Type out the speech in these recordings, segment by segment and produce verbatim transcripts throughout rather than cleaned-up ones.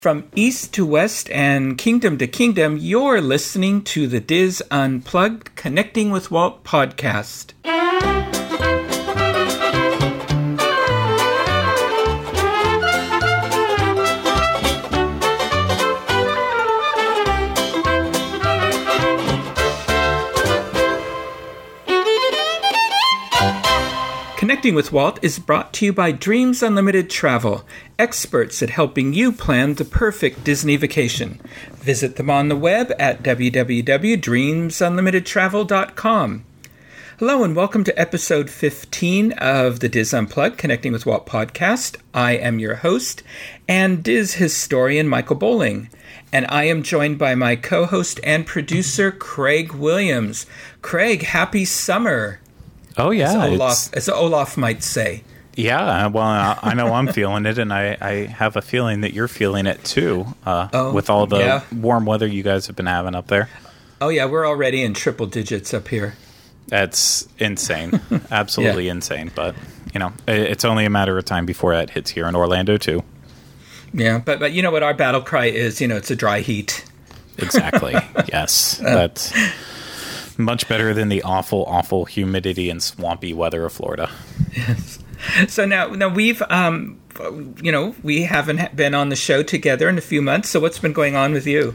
From east to west and kingdom to kingdom, you're listening to the Diz Unplugged Connecting with Walt podcast. Connecting with Walt is brought to you by Dreams Unlimited Travel, experts at helping you plan the perfect Disney vacation. Visit them on the web at w w w dot dreams unlimited travel dot com. Hello and welcome to episode fifteen of the Diz Unplugged Connecting with Walt podcast. I am your host and Diz historian Michael Bowling, and I am joined by my co-host and producer Craig Williams. Craig, happy summer. Oh, yeah. As Olaf, as Olaf might say. Yeah, well, I know I'm feeling it, and I, I have a feeling that you're feeling it, too, uh, oh, with all the yeah. warm weather you guys have been having up there. Oh, yeah, we're already in triple digits up here. That's insane. Absolutely yeah. insane. But, you know, it's only a matter of time before that hits here in Orlando, too. Yeah, but, but you know what our battle cry is? You know, it's a dry heat. Exactly. Yes, that's much better than the awful, awful humidity and swampy weather of Florida. Yes. So now, now we've, um, you know, we haven't been on the show together in a few months. So what's been going on with you?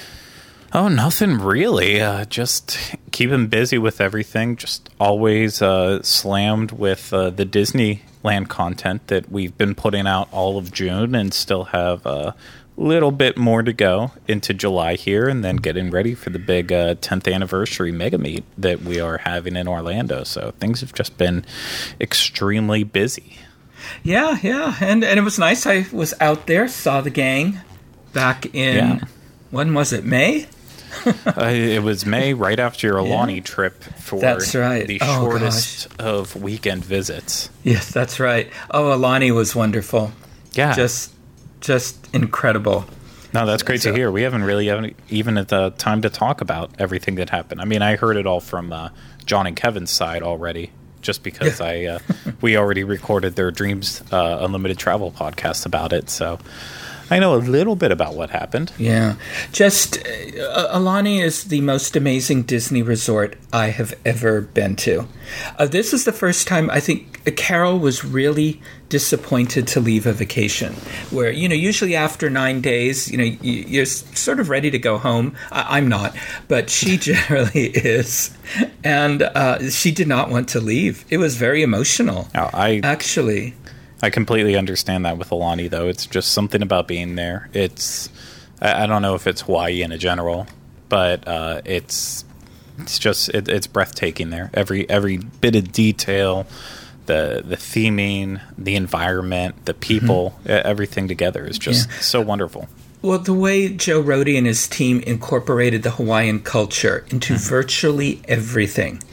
Oh, nothing really. Uh, just keeping busy with everything. Just always uh, slammed with uh, the Disneyland content that we've been putting out all of June and still have a little bit more to go into July here, and then getting ready for the big uh, tenth anniversary mega meet that we are having in Orlando. So things have just been extremely busy. Yeah, yeah. And, and it was nice. I was out there, saw the gang back in, yeah. when was it, May? uh, it was May, right after your Aulani yeah. trip for that's right. the oh, shortest gosh. of weekend visits. Yes, that's right. Oh, Aulani was wonderful. Yeah. Just just incredible. No, that's great so, to hear. We haven't really haven't even had the time to talk about everything that happened. I mean, I heard it all from uh, John and Kevin's side already, just because yeah. I uh, we already recorded their Dreams uh, Unlimited Travel podcast about it, so I know a little bit about what happened. Yeah. Just, uh, Aulani is the most amazing Disney resort I have ever been to. Uh, this is the first time I think Carol was really disappointed to leave a vacation where, you know, usually after nine days, you know, you, you're sort of ready to go home. I, I'm not, but she generally is. And uh, she did not want to leave. It was very emotional, oh, I actually. I completely understand that with Aulani, though. It's just something about being there. It's, I don't know if it's Hawaii in a general, but uh, it's it's just, it, it's breathtaking there. Every every bit of detail, the the theming, the environment, the people, mm-hmm. everything together is just yeah. so wonderful. Well, the way Joe Rohde and his team incorporated the Hawaiian culture into mm-hmm. virtually everything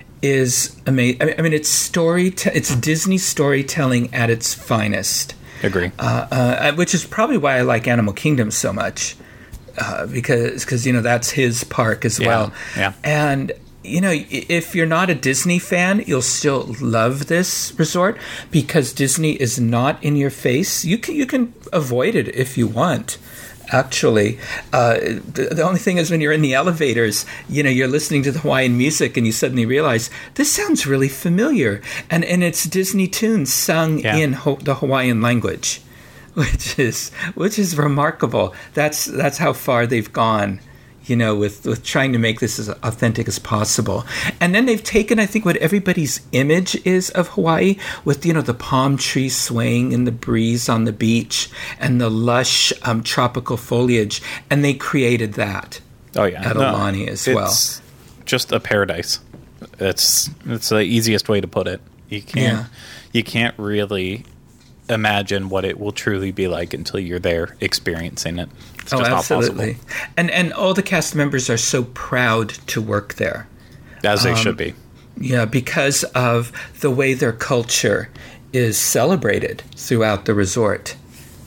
is amazing. I mean, it's story. Te- it's Disney storytelling at its finest. Agree. Uh, uh, which is probably why I like Animal Kingdom so much, uh, because because you know that's his park as yeah. well. Yeah. And you know, if you're not a Disney fan, you'll still love this resort because Disney is not in your face. You can you can avoid it if you want. Actually, uh, the, the only thing is when you're in the elevators, you know, you're listening to the Hawaiian music and you suddenly realize this sounds really familiar. And, and it's Disney tunes sung yeah. in ho- the Hawaiian language, which is which is remarkable. That's that's how far they've gone, you know, with, with trying to make this as authentic as possible. And then they've taken, I think, what everybody's image is of Hawaii with, you know, the palm trees swaying in the breeze on the beach and the lush um, tropical foliage, and they created that oh, yeah. at no, Aulani as well. It's just a paradise. It's, it's the easiest way to put it. You can't, yeah. you can't really imagine what it will truly be like until you're there experiencing it. It's oh, just absolutely. not possible. And and all the cast members are so proud to work there. As they um, should be. Yeah, because of the way their culture is celebrated throughout the resort.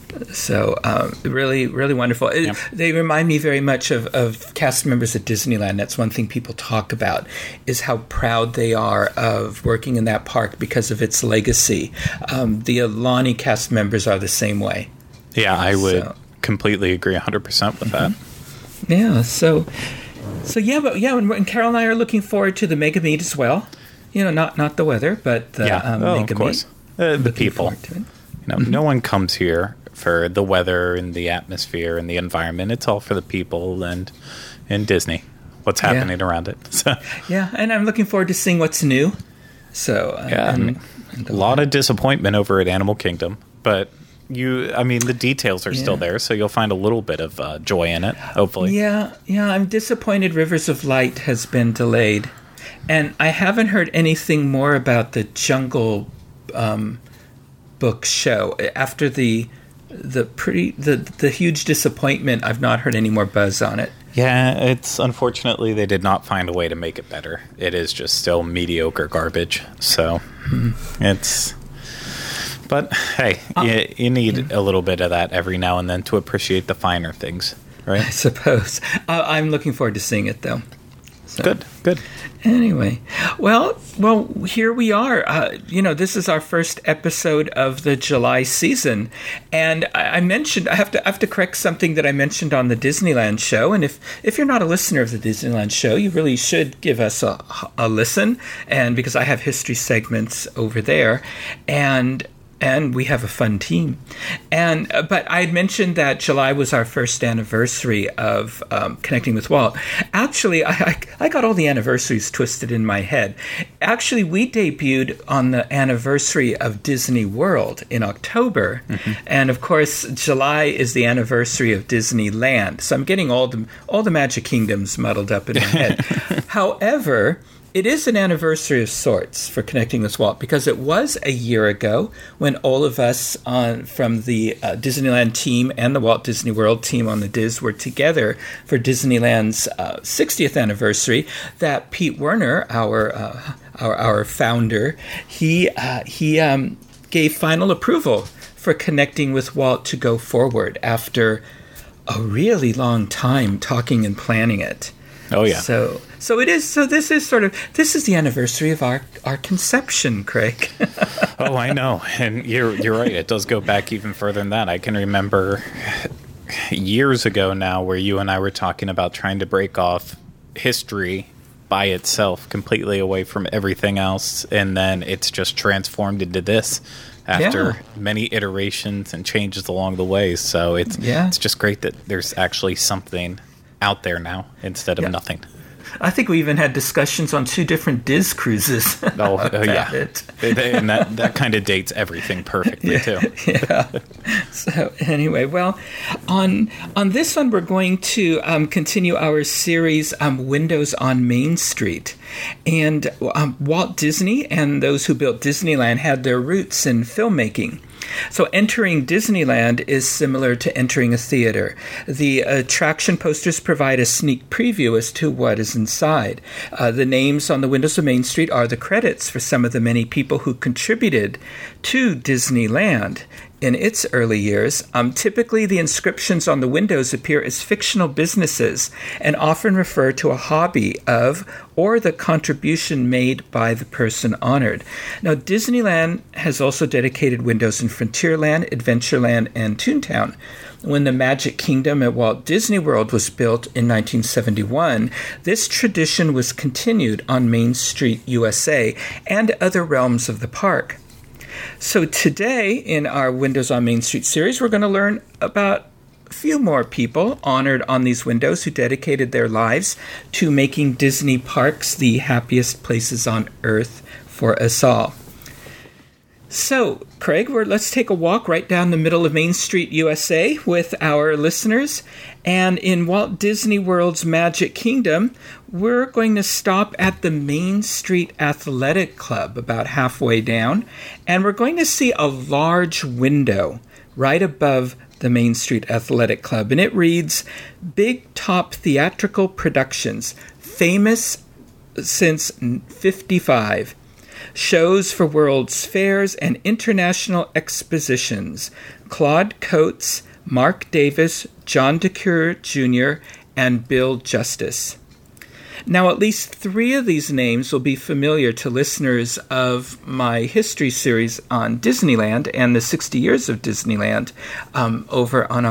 So um, really, really wonderful. It, yeah. They remind me very much of, of cast members at Disneyland. That's one thing people talk about, is how proud they are of working in that park because of its legacy. Um, the Aulani cast members are the same way. Yeah, I would so. completely agree one hundred percent with that. Yeah, so, so yeah, but yeah, and, and Carol and I are looking forward to the Mega Meet as well. You know, not not the weather, but the yeah. um, oh, Mega of course. Meet. Uh, the people. You know, mm-hmm. No one comes here for the weather and the atmosphere and the environment. It's all for the people and and Disney. What's happening yeah. around it? So. Yeah, and I'm looking forward to seeing what's new. So uh, yeah, and, I mean, and a lot of disappointment over at Animal Kingdom, but you, I mean, the details are yeah. still there, so you'll find a little bit of uh, joy in it. Hopefully, yeah, yeah. I'm disappointed. Rivers of Light has been delayed, and I haven't heard anything more about the Jungle um, Book show after the the pretty the the huge disappointment. I've not heard any more buzz on it. Yeah, it's unfortunately they did not find a way to make it better. It is just still mediocre garbage. So mm-hmm. it's. But hey, uh, you, you need yeah. a little bit of that every now and then to appreciate the finer things, right? I suppose. Uh, I'm looking forward to seeing it, though. So. Good, good. Anyway, well, well, here we are. Uh, you know, this is our first episode of the July season, and I, I mentioned I have to I have to correct something that I mentioned on the Disneyland show. And if if you're not a listener of the Disneyland show, you really should give us a, a listen. And because I have history segments over there, and. And we have a fun team. And uh, but I had mentioned that July was our first anniversary of um, Connecting with Walt. Actually, I, I, I got all the anniversaries twisted in my head. Actually, we debuted on the anniversary of Disney World in October. Mm-hmm. And, of course, July is the anniversary of Disneyland. So I'm getting all the, all the Magic Kingdoms muddled up in my head. However... it is an anniversary of sorts for Connecting with Walt because it was a year ago when all of us on, from the uh, Disneyland team and the Walt Disney World team on the Diz were together for Disneyland's uh, sixtieth anniversary that Pete Werner, our uh, our, our founder, he uh, he um, gave final approval for Connecting with Walt to go forward after a really long time talking and planning it. Oh yeah. So so it is so this is sort of this is the anniversary of our, our conception, Craig. Oh, I know. And you're you're right. It does go back even further than that. I can remember years ago now where you and I were talking about trying to break off history by itself completely away from everything else, and then it's just transformed into this after yeah. many iterations and changes along the way. So it's yeah. it's just great that there's actually something out there now instead of yeah. nothing. I think we even had discussions on two different Diz cruises. Oh, uh, yeah. It. And that, that kind of dates everything perfectly, yeah, too. Yeah. So anyway, well, on on this one, we're going to um, continue our series, um, Windows on Main Street. And um, Walt Disney and those who built Disneyland had their roots in filmmaking. So entering Disneyland is similar to entering a theater. The attraction posters provide a sneak preview as to what is inside. Uh, the names on the windows of Main Street are the credits for some of the many people who contributed to Disneyland in its early years. Um, typically, the inscriptions on the windows appear as fictional businesses and often refer to a hobby of or the contribution made by the person honored. Now, Disneyland has also dedicated windows in Frontierland, Adventureland, and Toontown. When the Magic Kingdom at Walt Disney World was built in nineteen seventy-one, this tradition was continued on Main Street, U S A, and other realms of the park. So today, in our Windows on Main Street series, we're going to learn about a few more people honored on these windows who dedicated their lives to making Disney parks the happiest places on earth for us all. So, Craig, we're, let's take a walk right down the middle of Main Street, U S A with our listeners. And in Walt Disney World's Magic Kingdom, we're going to stop at the Main Street Athletic Club about halfway down. And we're going to see a large window right above the Main Street Athletic Club. And it reads, Big Top Theatrical Productions, famous since fifty-five. Shows for World's Fairs and International Expositions. Claude Coates, Mark Davis, John DeCure Junior, and Bill Justice. Now, at least three of these names will be familiar to listeners of my history series on Disneyland and the sixty years of Disneyland um, over on our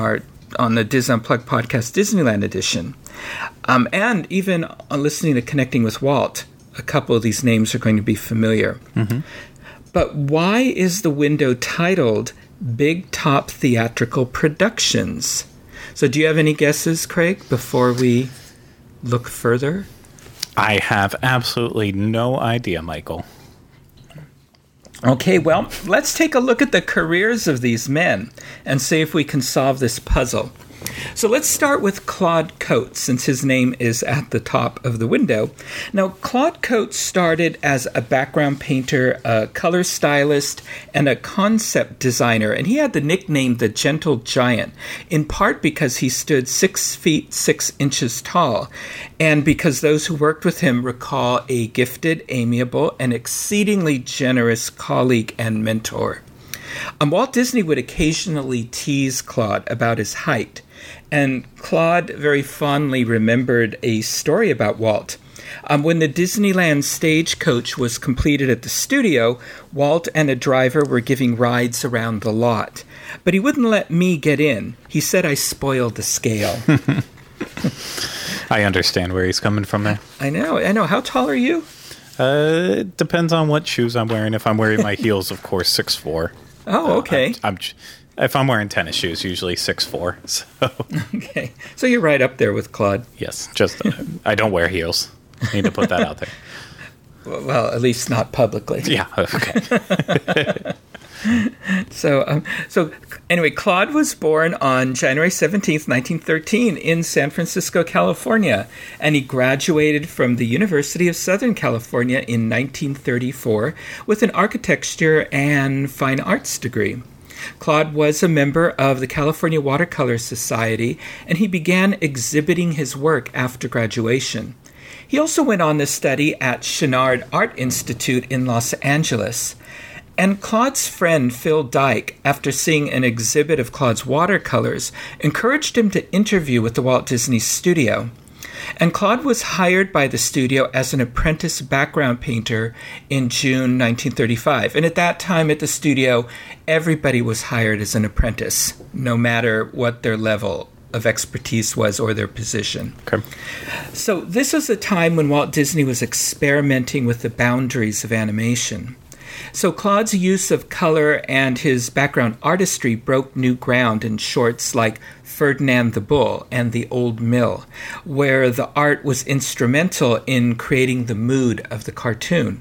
on the Disney Unplugged podcast, Disneyland Edition. Um, and even on listening to Connecting with Walt, a couple of these names are going to be familiar. Mm-hmm. But why is the window titled Big Top Theatrical Productions? So do you have any guesses, Craig, before we look further? I have absolutely no idea, Michael. Okay, well, let's take a look at the careers of these men and see if we can solve this puzzle. So let's start with Claude Coats, since his name is at the top of the window. Now, Claude Coats started as a background painter, a color stylist, and a concept designer, and he had the nickname the Gentle Giant, in part because he stood six feet six inches tall, and because those who worked with him recall a gifted, amiable, and exceedingly generous colleague and mentor. Um, Walt Disney would occasionally tease Claude about his height, and Claude very fondly remembered a story about Walt. Um, when the Disneyland stagecoach was completed at the studio, Walt and a driver were giving rides around the lot. But he wouldn't let me get in. He said I spoiled the scale. I understand where he's coming from there. I know, I know. How tall are you? Uh, it depends on what shoes I'm wearing. If I'm wearing my heels, of course, six foot four. Oh, okay. Uh, I'm, I'm, if I'm wearing tennis shoes, usually six foot four. So. Okay. So you're right up there with Claude. Yes. Just uh, I don't wear heels. I need to put that out there. Well, at least not publicly. Yeah. Okay. So, um, so anyway, Claude was born on January seventeenth, nineteen thirteen in San Francisco, California, and he graduated from the University of Southern California in nineteen thirty-four with an architecture and fine arts degree. Claude was a member of the California Watercolor Society, and he began exhibiting his work after graduation. He also went on to study at Chouinard Art Institute in Los Angeles. And Claude's friend Phil Dyke, after seeing an exhibit of Claude's watercolors, encouraged him to interview with the Walt Disney Studio. And Claude was hired by the studio as an apprentice background painter in June nineteen thirty-five. And at that time at the studio, everybody was hired as an apprentice, no matter what their level of expertise was or their position. Okay. So this was a time when Walt Disney was experimenting with the boundaries of animation. So Claude's use of color and his background artistry broke new ground in shorts like Ferdinand the Bull and The Old Mill, where the art was instrumental in creating the mood of the cartoon.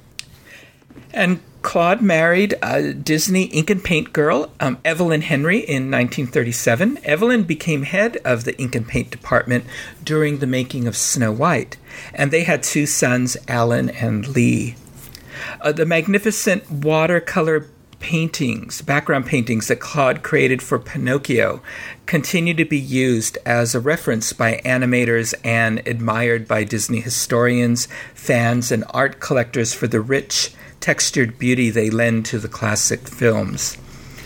And Claude married a Disney ink and paint girl, um, Evelyn Henry, in nineteen thirty-seven. Evelyn became head of the ink and paint department during the making of Snow White, and they had two sons, Alan and Lee. Uh, the magnificent watercolor paintings, background paintings that Claude created for Pinocchio continue to be used as a reference by animators and admired by Disney historians, fans, and art collectors for the rich, textured beauty they lend to the classic films.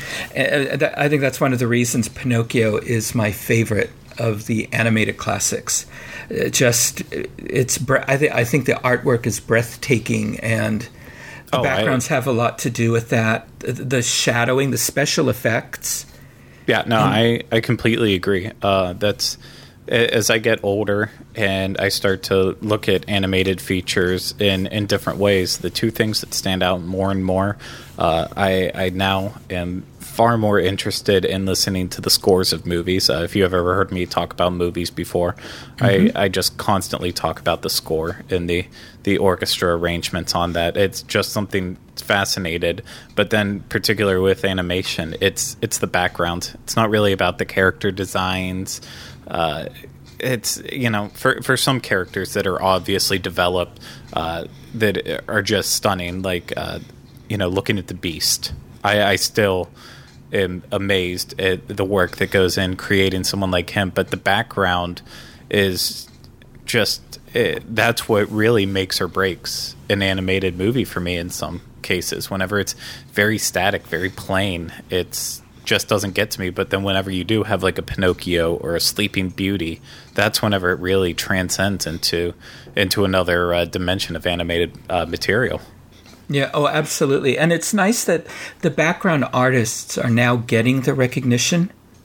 And I think that's one of the reasons Pinocchio is my favorite of the animated classics. It just, it's, I, th- I think the artwork is breathtaking, and the oh, backgrounds I, have a lot to do with that. The, the shadowing, the special effects. Yeah, no, and, I, I completely agree. Uh, that's as I get older and I start to look at animated features in, in different ways, the two things that stand out more and more, uh, I, I now am far more interested in listening to the scores of movies. Uh, if you have ever heard me talk about movies before, mm-hmm. I, I just constantly talk about the score and the, the orchestra arrangements on that. It's just something fascinated. But then particularly with animation, it's it's the background. It's not really about the character designs. Uh, it's, you know, for, for some characters that are obviously developed, uh, that are just stunning, like, uh, you know, looking at the Beast. I, I still am amazed at the work that goes in creating someone like him, but the background is just it, that's what really makes or breaks an animated movie for me in some cases. Whenever it's very static, very plain, it's just doesn't get to me. But then whenever you do have like a Pinocchio or a Sleeping Beauty, that's whenever it really transcends into into another uh, dimension of animated uh, material. Yeah, oh, absolutely. And it's nice that the background artists are now getting the recognition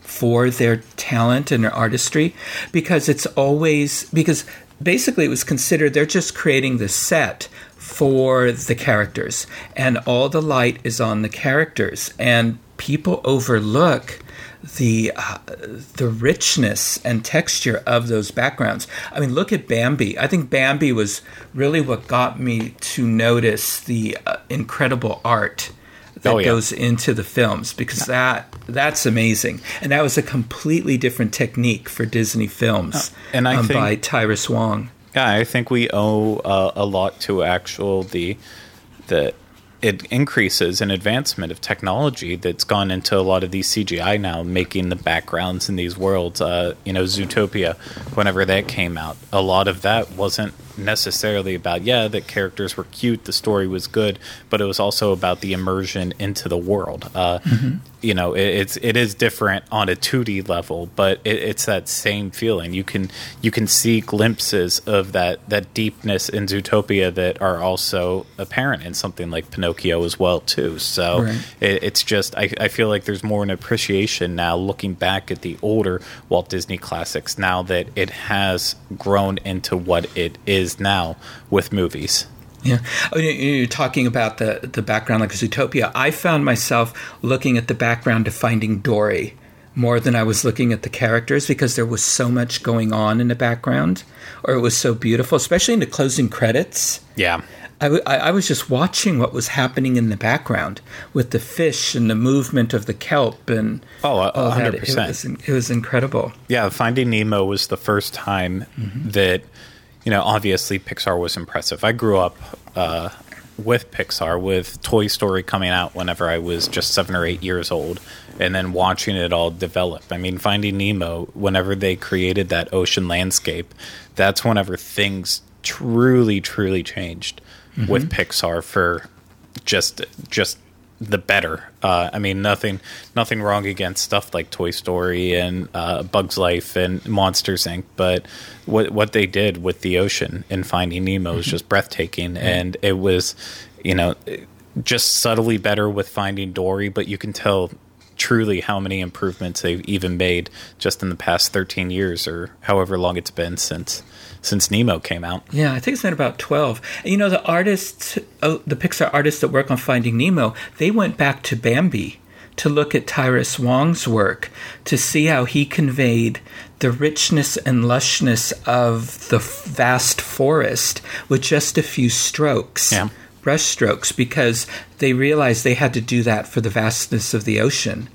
for their talent and their artistry, because it's always, because basically it was considered they're just creating the set for the characters, and all the light is on the characters, and people overlook the uh, the richness and texture of those backgrounds. I mean, look at Bambi. I think Bambi was really what got me to notice the uh, incredible art that oh, yeah. goes into the films, because that that's amazing. And that was a completely different technique for Disney films uh, and I um, think, by Tyrus Wong. Yeah, I think we owe uh, a lot to actual the the it increases and advancement of technology that's gone into a lot of these C G I now, making the backgrounds in these worlds. Uh, you know, Zootopia, whenever that came out, a lot of that wasn't necessarily about, yeah, the characters were cute, the story was good, but it was also about the immersion into the world. Uh, mm-hmm. You know, it, it's it is different on a two D level, but it, it's that same feeling. You can you can see glimpses of that that deepness in Zootopia that are also apparent in something like Pinocchio as well too. So right. it, it's just I, I feel like there's more an appreciation now looking back at the older Walt Disney classics now that it has grown into what it is now with movies. Yeah. Oh, you're talking about the, the background like Zootopia. I found myself looking at the background of Finding Dory more than I was looking at the characters, because there was so much going on in the background, or it was so beautiful, especially in the closing credits. Yeah. I, w- I was just watching what was happening in the background with the fish and the movement of the kelp and oh, all one hundred percent. That. It was, it was incredible. Yeah, Finding Nemo was the first time mm-hmm. that, you know, obviously Pixar was impressive. I grew up uh, with Pixar, with Toy Story coming out whenever I was just seven or eight years old, and then watching it all develop. I mean, Finding Nemo, whenever they created that ocean landscape, that's whenever things truly, truly changed mm-hmm. with Pixar for just just the better. Uh, I mean, nothing nothing wrong against stuff like Toy Story and uh, Bug's Life and Monsters, Incorporated, but what what they did with the ocean in Finding Nemo was just breathtaking, mm-hmm. and it was, you know, just subtly better with Finding Dory, but you can tell truly how many improvements they've even made just in the past thirteen years or however long it's been since since Nemo came out. Yeah, I think it's been about twelve. And, you know, the artists, oh, the Pixar artists that work on Finding Nemo, they went back to Bambi to look at Tyrus Wong's work, to see how he conveyed the richness and lushness of the vast forest with just a few strokes. Yeah. Brush strokes, because they realized they had to do that for the vastness of the ocean.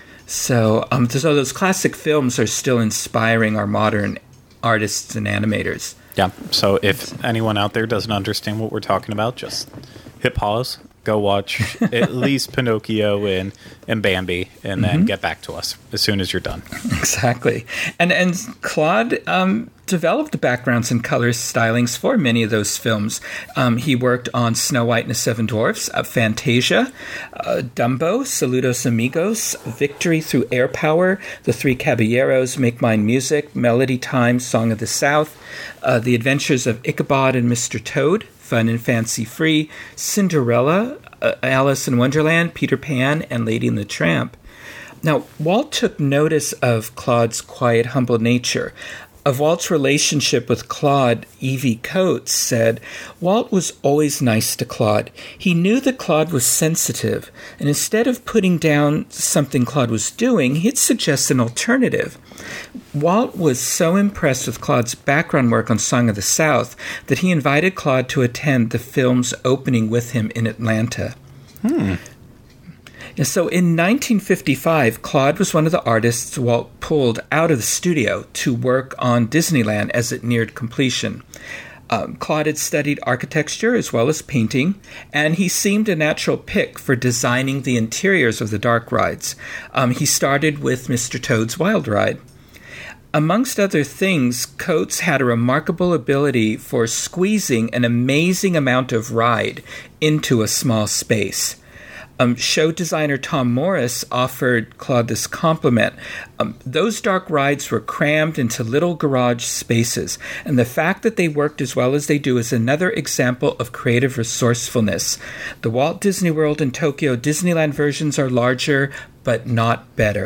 So, um, so those classic films are still inspiring our modern artists and animators. Yeah. So if anyone out there doesn't understand what we're talking about, just hit pause, go watch at least Pinocchio and, and Bambi, and then mm-hmm. get back to us as soon as you're done. Exactly. And and Claude um, developed the backgrounds and color stylings for many of those films. Um, he worked on Snow White and the Seven Dwarfs, uh, Fantasia, uh, Dumbo, Saludos Amigos, Victory Through Air Power, The Three Caballeros, Make Mine Music, Melody Time, Song of the South, uh, The Adventures of Ichabod and Mister Toad, Fun and Fancy Free, Cinderella, uh, Alice in Wonderland, Peter Pan, and Lady and the Tramp. Now, Walt took notice of Claude's quiet, humble nature. Of Walt's relationship with Claude, Evie Coates said, Walt was always nice to Claude. He knew that Claude was sensitive, and instead of putting down something Claude was doing, he'd suggest an alternative. Walt was so impressed with Claude's background work on Song of the South that he invited Claude to attend the film's opening with him in Atlanta. Hmm. So in nineteen fifty-five, Claude was one of the artists Walt pulled out of the studio to work on Disneyland as it neared completion. Um, Claude had studied architecture as well as painting, and he seemed a natural pick for designing the interiors of the dark rides. Um, he started with Mister Toad's Wild Ride. Amongst other things, Coates had a remarkable ability for squeezing an amazing amount of ride into a small space. Um, show designer Tom Morris offered Claude this compliment. Um, those dark rides were crammed into little garage spaces, and the fact that they worked as well as they do is another example of creative resourcefulness. The Walt Disney World and Tokyo Disneyland versions are larger, but not better.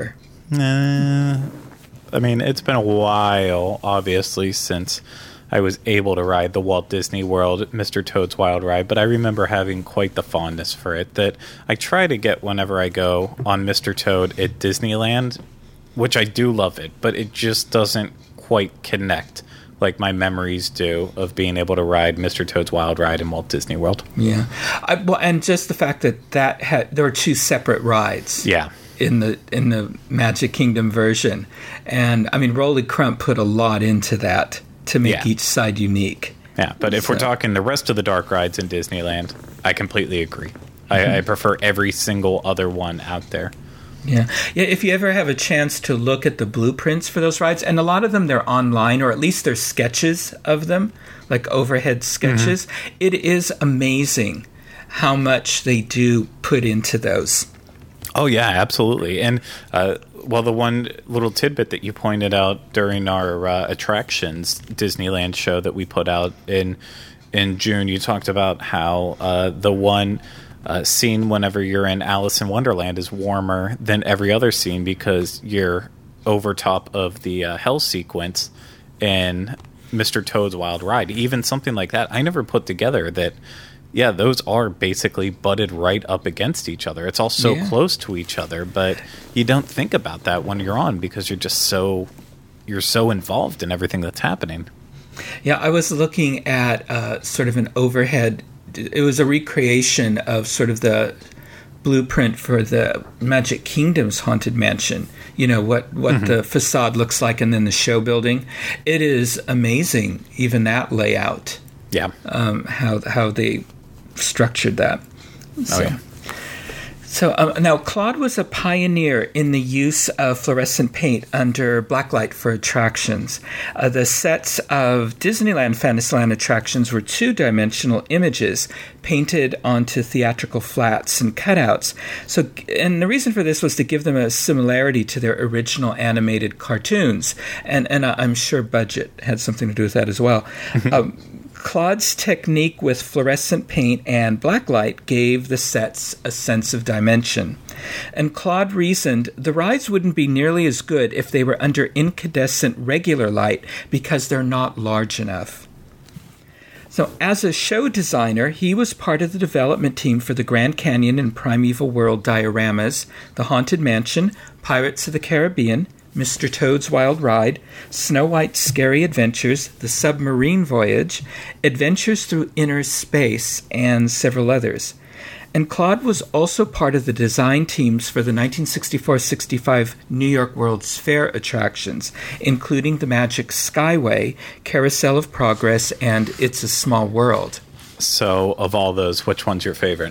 Uh, I mean, it's been a while, obviously, since I was able to ride the Walt Disney World Mister Toad's Wild Ride, but I remember having quite the fondness for it that I try to get whenever I go on Mister Toad at Disneyland, which I do love it, but it just doesn't quite connect like my memories do of being able to ride Mister Toad's Wild Ride in Walt Disney World. Yeah. I, well, and just the fact that, that had, there were two separate rides. Yeah. In the in the Magic Kingdom version. And, I mean, Rolly Crump put a lot into that to make yeah. each side unique. Yeah, but if so. we're talking the rest of the dark rides in Disneyland, I completely agree. Mm-hmm. I, I prefer every single other one out there. Yeah. Yeah, if you ever have a chance to look at the blueprints for those rides, and a lot of them they're online, or at least they're sketches of them, like overhead sketches, mm-hmm. it is amazing how much they do put into those. Oh, yeah, absolutely. And, uh, well, the one little tidbit that you pointed out during our uh, attractions Disneyland show that we put out in in June, you talked about how uh, the one uh, scene whenever you're in Alice in Wonderland is warmer than every other scene because you're over top of the uh, hell sequence in Mister Toad's Wild Ride. Even something like that, I never put together that, yeah, those are basically butted right up against each other. It's all so yeah. close to each other, but you don't think about that when you're on because you're just so you're so involved in everything that's happening. Yeah, I was looking at uh, sort of an overhead. It was a recreation of sort of the blueprint for the Magic Kingdom's Haunted Mansion. You know, what, what mm-hmm. the facade looks like and then the show building. It is amazing, even that layout. Yeah. Um, how how they structured that. So, oh, yeah. so um, now, Claude was a pioneer in the use of fluorescent paint under blacklight for attractions. Uh, the sets of Disneyland Fantasyland attractions were two-dimensional images painted onto theatrical flats and cutouts. So, and the reason for this was to give them a similarity to their original animated cartoons. And, and I'm sure budget had something to do with that as well. um, Claude's technique with fluorescent paint and blacklight gave the sets a sense of dimension. And Claude reasoned the rides wouldn't be nearly as good if they were under incandescent regular light because they're not large enough. So as a show designer, he was part of the development team for the Grand Canyon and Primeval World dioramas, the Haunted Mansion, Pirates of the Caribbean, Mister Toad's Wild Ride, Snow White's Scary Adventures, The Submarine Voyage, Adventures Through Inner Space, and several others. And Claude was also part of the design teams for the nineteen sixty-four sixty-five New York World's Fair attractions, including the Magic Skyway, Carousel of Progress, and It's a Small World. So, of all those, which one's your favorite?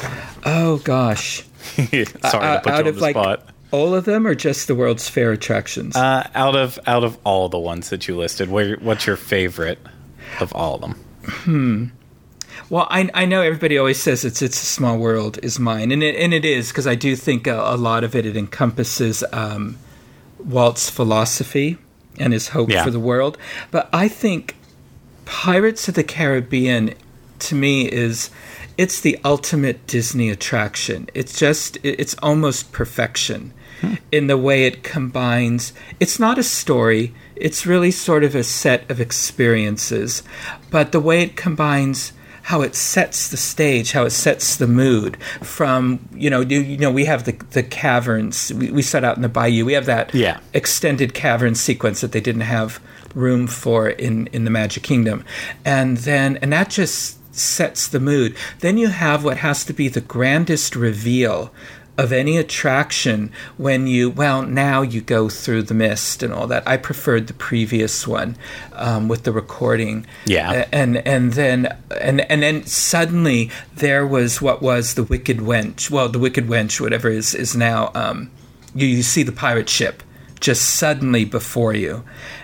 Oh, gosh. Sorry uh, to put you on the like, spot. All of them, or just the World's Fair attractions? Uh, out of out of all the ones that you listed, where, what's your favorite of all of them? Hmm. Well, I I know everybody always says it's it's a Small World is mine, and it and it is because I do think a, a lot of it it encompasses um, Walt's philosophy and his hope yeah. for the world. But I think Pirates of the Caribbean, to me, is it's the ultimate Disney attraction. It's just it's almost perfection. Hmm. In the way it combines, it's not a story, it's really sort of a set of experiences, but the way it combines how it sets the stage, how it sets the mood from, you know, you, you know, we have the the caverns, we, we set out in the bayou, we have that yeah. extended cavern sequence that they didn't have room for in, in the Magic Kingdom. And then, and that just sets the mood. Then you have what has to be the grandest reveal of any attraction when you, well, now you go through the mist and all that. I preferred the previous one um, with the recording. Yeah. And and then and and then suddenly there was what was the Wicked Wench. Well, the Wicked Wench, whatever is is now. Um, you you see the pirate ship just suddenly before you,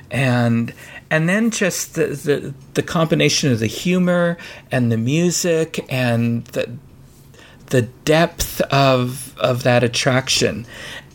and. And then just the, the the combination of the humor and the music and the the depth of of that attraction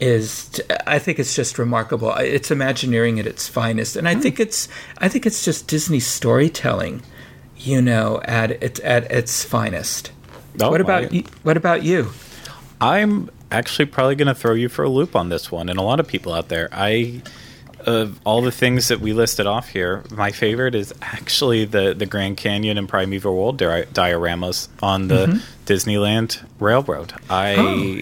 is, I think it's just remarkable. It's Imagineering at its finest, and I mm. think it's I think it's just Disney storytelling, you know, at its at its finest. Oh, what about I, what about you? I'm actually probably going to throw you for a loop on this one, and a lot of people out there. I, of all the things that we listed off here, my favorite is actually the, the Grand Canyon and Primeval World di- dioramas on the mm-hmm. Disneyland Railroad. I, oh.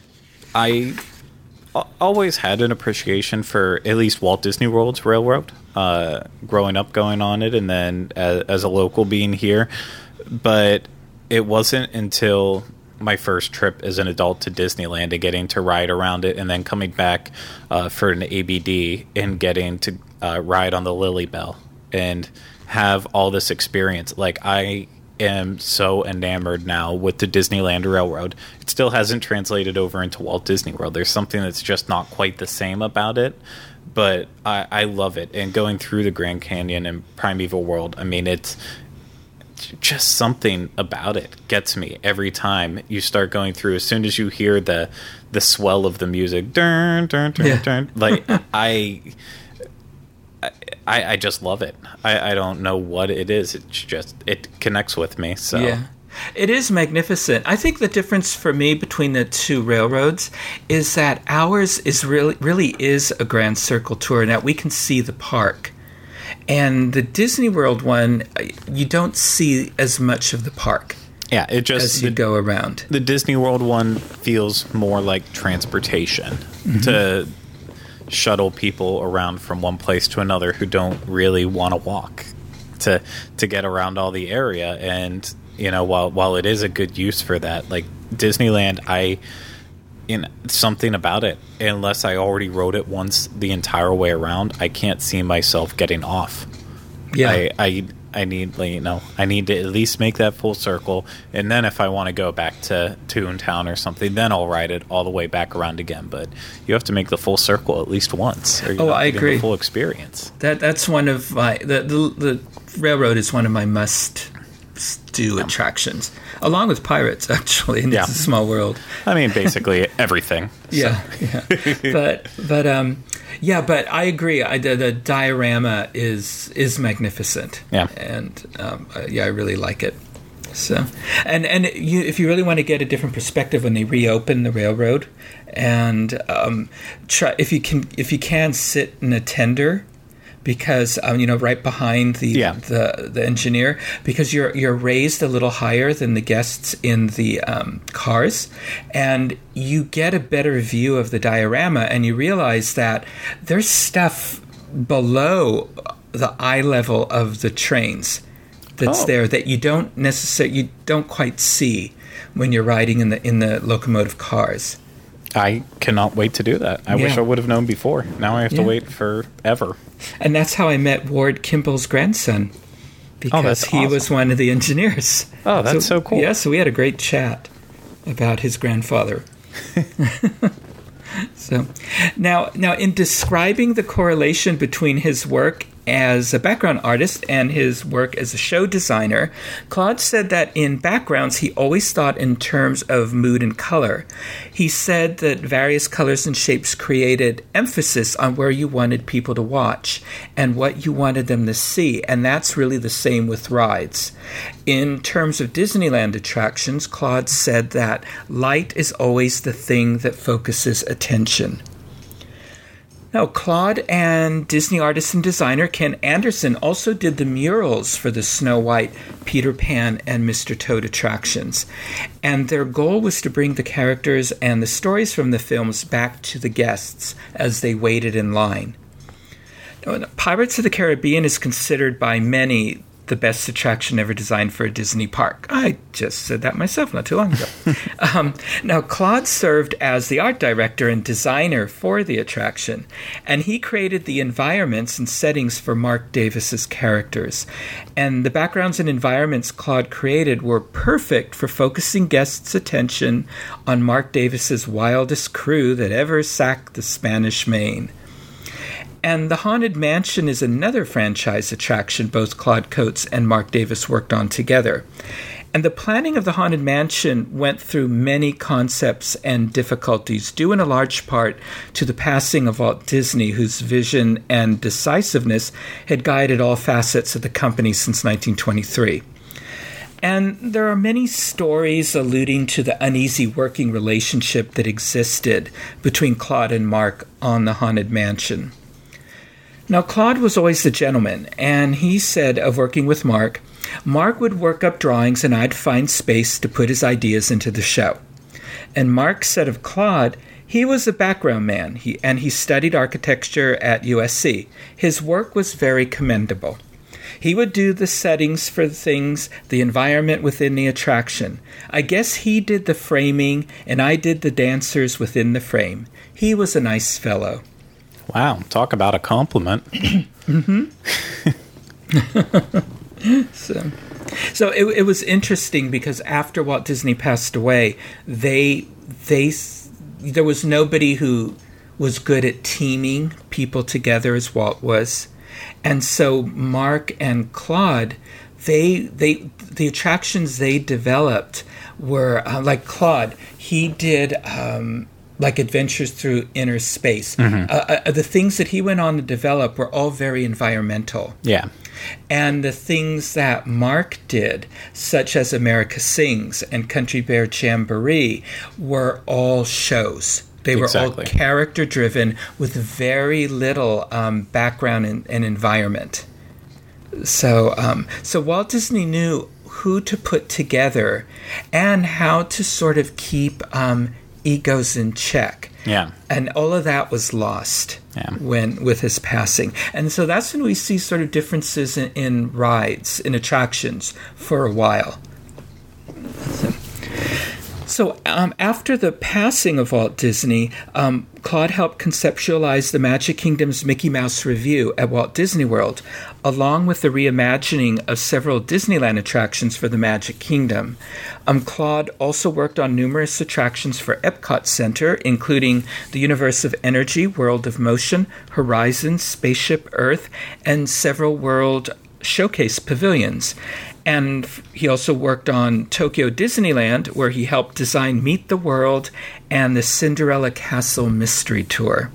I always had an appreciation for at least Walt Disney World's Railroad, uh, growing up going on it, and then as, as a local being here. But it wasn't until my first trip as an adult to Disneyland and getting to ride around it, and then coming back uh, for an A B D and getting to uh, ride on the Lily Bell and have all this experience. Like, I am so enamored now with the Disneyland Railroad. It still hasn't translated over into Walt Disney World. There's something that's just not quite the same about it, but I, I love it. And going through the Grand Canyon and Primeval World, I mean, it's just something about it gets me every time you start going through. As soon as you hear the the swell of the music, dun, dun, dun, yeah. dun, like I, I I just love it. I, I don't know what it is. It's just, it connects with me. So yeah, it is magnificent. I think the difference for me between the two railroads is that ours is really really is a Grand Circle tour, and that we can see the park. And the Disney World one, you don't see as much of the park. Yeah, it just as you the, go around. The Disney World one feels more like transportation mm-hmm. to shuttle people around from one place to another who don't really want to walk to to get around all the area. And you know, while while it is a good use for that, like Disneyland, I. In something about it, unless I already rode it once the entire way around, I can't see myself getting off. Yeah, I, I, I need, like, you know, I need to at least make that full circle, and then if I want to go back to Toontown or something, then I'll ride it all the way back around again. But you have to make the full circle at least once. Or you're oh, not I agree. The full experience. That that's one of my the the, the railroad is one of my must do yeah. attractions, along with Pirates, actually, in yeah. It's a Small World. I mean, basically everything. So. Yeah, yeah. but but um, yeah, but I agree. I, the, the diorama is is magnificent. Yeah, and um, uh, yeah, I really like it. So, and and you, if you really want to get a different perspective when they reopen the railroad, and um, try if you can if you can sit in a tender. Because um, you know, right behind the, yeah. the the engineer, because you're you're raised a little higher than the guests in the um, cars, and you get a better view of the diorama, and you realize that there's stuff below the eye level of the trains that's oh. there that you don't necessarily you don't quite see when you're riding in the in the locomotive cars. I cannot wait to do that. I yeah. wish I would have known before. Now I have yeah. to wait forever. And that's how I met Ward Kimball's grandson, because oh, that's he awesome. was one of the engineers. Oh, that's so, so cool. Yeah, so we had a great chat about his grandfather. So now, now in describing the correlation between his work as a background artist and his work as a show designer, Claude said that in backgrounds he always thought in terms of mood and color. He said that various colors and shapes created emphasis on where you wanted people to watch and what you wanted them to see, and that's really the same with rides. In terms of Disneyland attractions, Claude said that light is always the thing that focuses attention. Now, Claude and Disney artist and designer Ken Anderson also did the murals for the Snow White, Peter Pan, and Mister Toad attractions. And their goal was to bring the characters and the stories from the films back to the guests as they waited in line. Now, Pirates of the Caribbean is considered by many the best attraction ever designed for a Disney park. I just said that myself not too long ago. um, now, Claude served as the art director and designer for the attraction, and he created the environments and settings for Mark Davis's characters. And the backgrounds and environments Claude created were perfect for focusing guests' attention on Mark Davis's wildest crew that ever sacked the Spanish Main. And the Haunted Mansion is another franchise attraction both Claude Coates and Mark Davis worked on together. And the planning of the Haunted Mansion went through many concepts and difficulties, due in a large part to the passing of Walt Disney, whose vision and decisiveness had guided all facets of the company since nineteen twenty-three. And there are many stories alluding to the uneasy working relationship that existed between Claude and Mark on the Haunted Mansion. Now, Claude was always the gentleman, and he said of working with Mark, Mark would work up drawings and I'd find space to put his ideas into the show. And Mark said of Claude, he was a background man, he, and he studied architecture at U S C. His work was very commendable. He would do the settings for things, the environment within the attraction. I guess he did the framing, and I did the dancers within the frame. He was a nice fellow. Wow, talk about a compliment. mm-hmm. so so it, it was interesting because after Walt Disney passed away, they they there was nobody who was good at teaming people together as Walt was. And so Mark and Claude, they they the attractions they developed were uh, like Claude. He did um, like Adventures Through Inner Space. Mm-hmm. Uh, uh, the things that he went on to develop were all very environmental. Yeah. And the things that Mark did, such as America Sings and Country Bear Jamboree, were all shows. They were exactly. all character-driven with very little um, background and, and environment. So, um, so Walt Disney knew who to put together and how to sort of keep um, egos in check. Yeah. And all of that was lost yeah. when with his passing. And so that's when we see sort of differences in, in rides, in attractions for a while. So, So um, after the passing of Walt Disney, um, Claude helped conceptualize the Magic Kingdom's Mickey Mouse Revue at Walt Disney World, along with the reimagining of several Disneyland attractions for the Magic Kingdom. Um, Claude also worked on numerous attractions for Epcot Center, including the Universe of Energy, World of Motion, Horizons, Spaceship Earth, and several World Showcase pavilions. And he also worked on Tokyo Disneyland, where he helped design Meet the World and the Cinderella Castle Mystery Tour.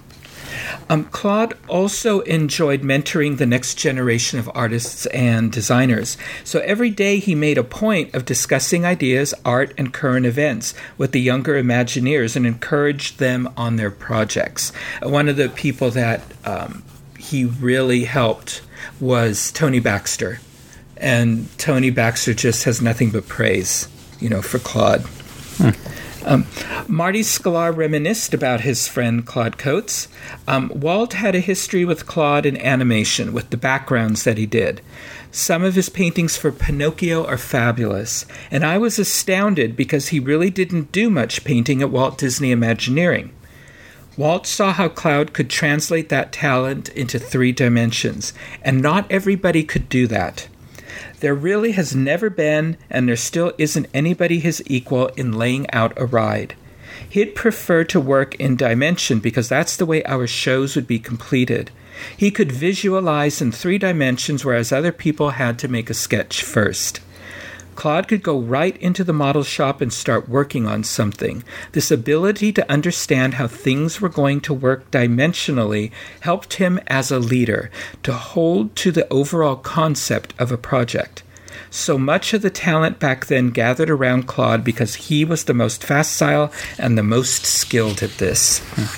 Um, Claude also enjoyed mentoring the next generation of artists and designers. So every day he made a point of discussing ideas, art, and current events with the younger Imagineers and encouraged them on their projects. One of the people that um, he really helped was Tony Baxter. And Tony Baxter just has nothing but praise, you know, for Claude. Hmm. Um, Marty Sklar reminisced about his friend Claude Coates. Um, Walt had a history with Claude in animation, with the backgrounds that he did. Some of his paintings for Pinocchio are fabulous, and I was astounded because he really didn't do much painting at Walt Disney Imagineering. Walt saw how Claude could translate that talent into three dimensions, and not everybody could do that. There really has never been, and there still isn't anybody his equal in laying out a ride. He'd prefer to work in dimension because that's the way our shows would be completed. He could visualize in three dimensions, whereas other people had to make a sketch first. Claude could go right into the model shop and start working on something. This ability to understand how things were going to work dimensionally helped him as a leader to hold to the overall concept of a project. So much of the talent back then gathered around Claude because he was the most facile and the most skilled at this.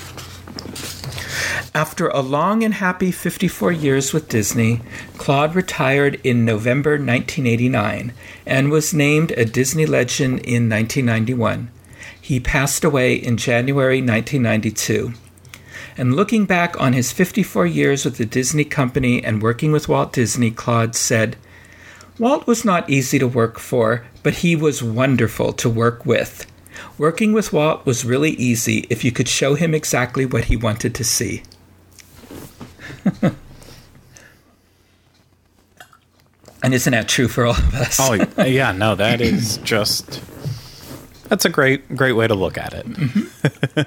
After a long and happy fifty-four years with Disney, Claude retired in November nineteen eighty-nine and was named a Disney legend in nineteen ninety-one. He passed away in January nineteen ninety-two. And looking back on his fifty-four years with the Disney Company and working with Walt Disney, Claude said, "Walt was not easy to work for, but he was wonderful to work with. Working with Walt was really easy if you could show him exactly what he wanted to see." And isn't that true for all of us? Oh, yeah, no, that is just... That's a great, great way to look at it. Mm-hmm.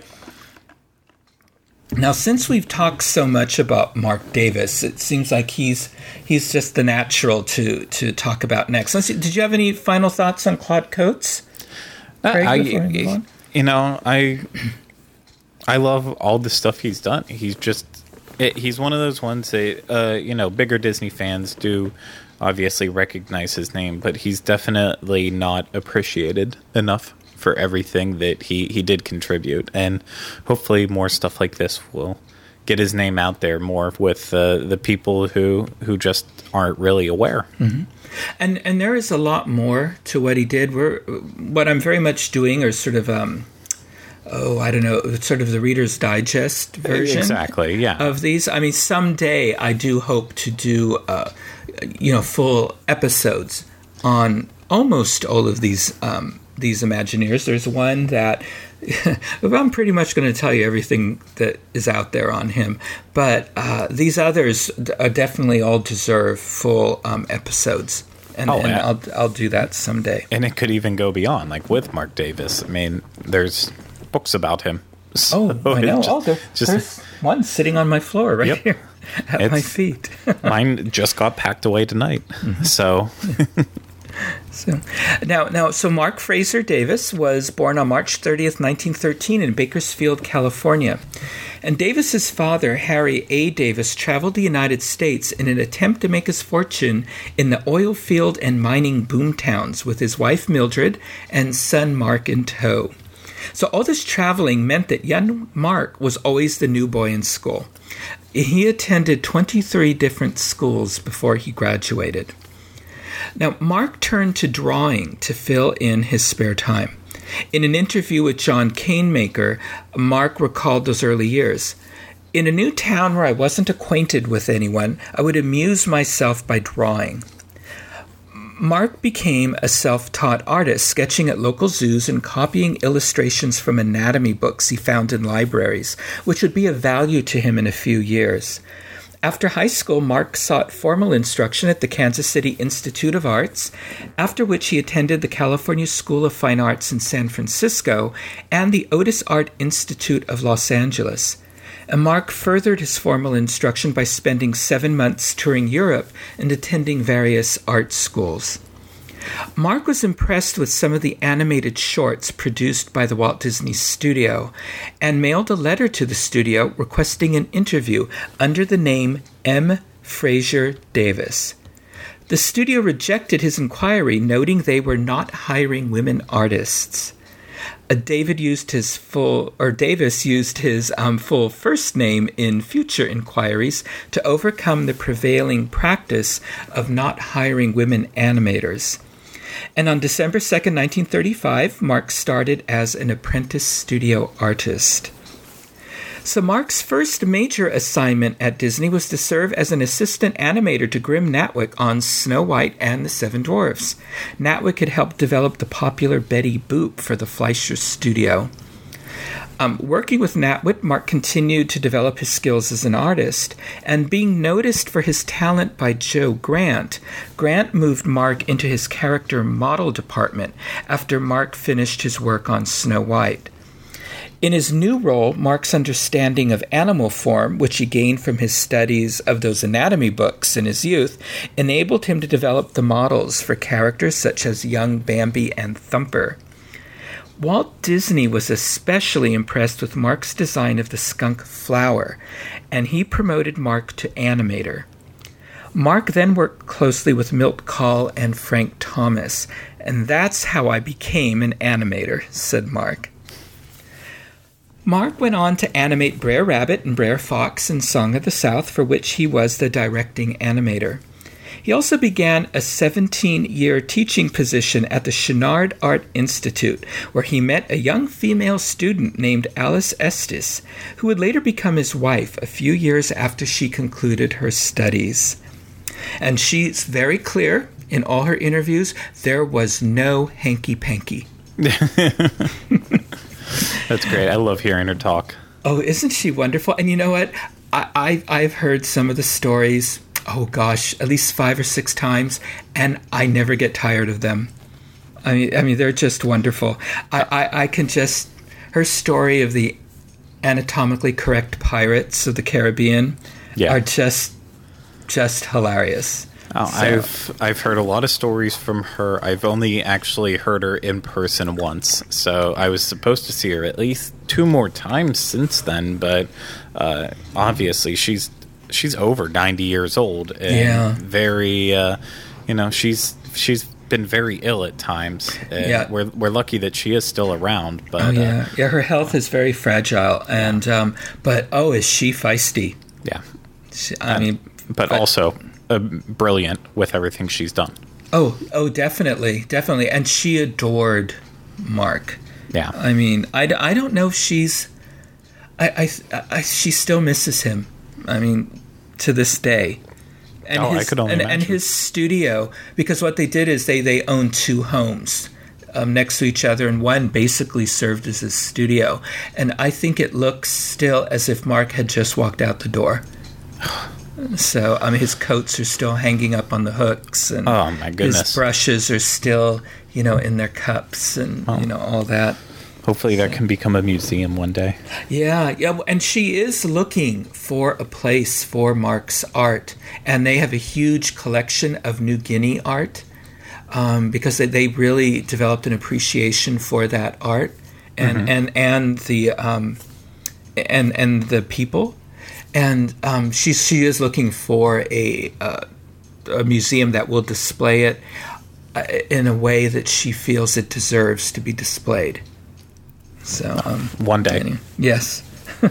Now, since we've talked so much about Marc Davis, it seems like he's he's just the natural to, to talk about next. Let's see, did you have any final thoughts on Claude Coates? Craig, I, you know, I I love all the stuff he's done. He's just It, he's one of those ones that, uh, you know, bigger Disney fans do obviously recognize his name, but he's definitely not appreciated enough for everything that he, he did contribute. And hopefully more stuff like this will get his name out there more with uh, the people who, who just aren't really aware. Mm-hmm. And and there is a lot more to what he did. We're, what I'm very much doing are sort of... Um, Oh, I don't know, sort of the Reader's Digest version exactly, yeah. of these. I mean, someday I do hope to do, uh, you know, full episodes on almost all of these um, these Imagineers. There's one that I'm pretty much going to tell you everything that is out there on him. But uh, these others are definitely all deserve full um, episodes. And, oh, and yeah. I'll, I'll do that someday. And it could even go beyond, like with Marc Davis. I mean, there's... books about him. So oh, I know. Just, oh, there, just, there's one sitting on my floor right yep. here at it's, my feet. Mine just got packed away tonight. Mm-hmm. So, so now, now, so Mark Fraser Davis was born on March thirtieth, nineteen thirteen, in Bakersfield, California. And Davis's father, Harry A. Davis, traveled the United States in an attempt to make his fortune in the oil field and mining boom towns with his wife Mildred and son Mark in tow. So all this traveling meant that young Mark was always the new boy in school. He attended twenty-three different schools before he graduated. Now, Mark turned to drawing to fill in his spare time. In an interview with John Canemaker, Mark recalled those early years. In a new town where I wasn't acquainted with anyone, I would amuse myself by drawing. Mark became a self-taught artist, sketching at local zoos and copying illustrations from anatomy books he found in libraries, which would be of value to him in a few years. After high school, Mark sought formal instruction at the Kansas City Institute of Arts, after which he attended the California School of Fine Arts in San Francisco and the Otis Art Institute of Los Angeles. And Mark furthered his formal instruction by spending seven months touring Europe and attending various art schools. Mark was impressed with some of the animated shorts produced by the Walt Disney Studio and mailed a letter to the studio requesting an interview under the name M. Fraser Davis. The studio rejected his inquiry, noting they were not hiring women artists. Uh, David used his full, or Davis used his um, full first name in future inquiries to overcome the prevailing practice of not hiring women animators. And on December second, nineteen thirty-five, Mark started as an apprentice studio artist. So Mark's first major assignment at Disney was to serve as an assistant animator to Grim Natwick on Snow White and the Seven Dwarfs. Natwick had helped develop the popular Betty Boop for the Fleischer Studio. Um, working with Natwick, Mark continued to develop his skills as an artist, and being noticed for his talent by Joe Grant, Grant moved Mark into his character model department after Mark finished his work on Snow White. In his new role, Mark's understanding of animal form, which he gained from his studies of those anatomy books in his youth, enabled him to develop the models for characters such as young Bambi and Thumper. Walt Disney was especially impressed with Mark's design of the skunk Flower, and he promoted Mark to animator. Mark then worked closely with Milt Kahl and Frank Thomas, and that's how I became an animator, said Mark. Mark went on to animate Brer Rabbit and Brer Fox in Song of the South, for which he was the directing animator. He also began a seventeen-year teaching position at the Chouinard Art Institute, where he met a young female student named Alice Estes, who would later become his wife a few years after she concluded her studies. And she's very clear in all her interviews, there was no hanky-panky. That's great. I love hearing her talk. Oh, isn't she wonderful? And you know what? I, I, I've heard some of the stories, oh gosh, at least five or six times, and I never get tired of them. I mean, I mean, they're just wonderful. I, I, I can just... Her story of the anatomically correct pirates of the Caribbean yeah. are just, just hilarious. Oh, So- I've I've heard a lot of stories from her. I've only actually heard her in person once, so I was supposed to see her at least two more times since then. But uh, obviously, she's she's over ninety years old and Yeah. very, uh, you know, she's she's been very ill at times. And Yeah. we're we're lucky that she is still around. But Oh yeah, uh, yeah. Her health is very fragile, and um, but oh, is she feisty? yeah, She, I mean, but, but- also uh, brilliant with everything she's done. oh, oh, definitely, definitely, and she adored Mark. Yeah. I mean, I, d- I don't know if she's, I, I, I she still misses him. I mean, to this day. And Oh, I his, could only and, and imagine. his studio, because what they did is they they owned two homes um, next to each other, and one basically served as his studio. And I think it looks still as if Mark had just walked out the door. So, I mean, his coats are still hanging up on the hooks, and Oh, my goodness. his brushes are still, you know, in their cups, and you know all that. Hopefully that can become a museum one day. Yeah, yeah, and she is looking for a place for Mark's art, and they have a huge collection of New Guinea art um, because they, they really developed an appreciation for that art and Mm-hmm. and and the um, and and the people, and um, she she is looking for a uh, a museum that will display it uh, in a way that she feels it deserves to be displayed. So um, One day. Anyway, yes.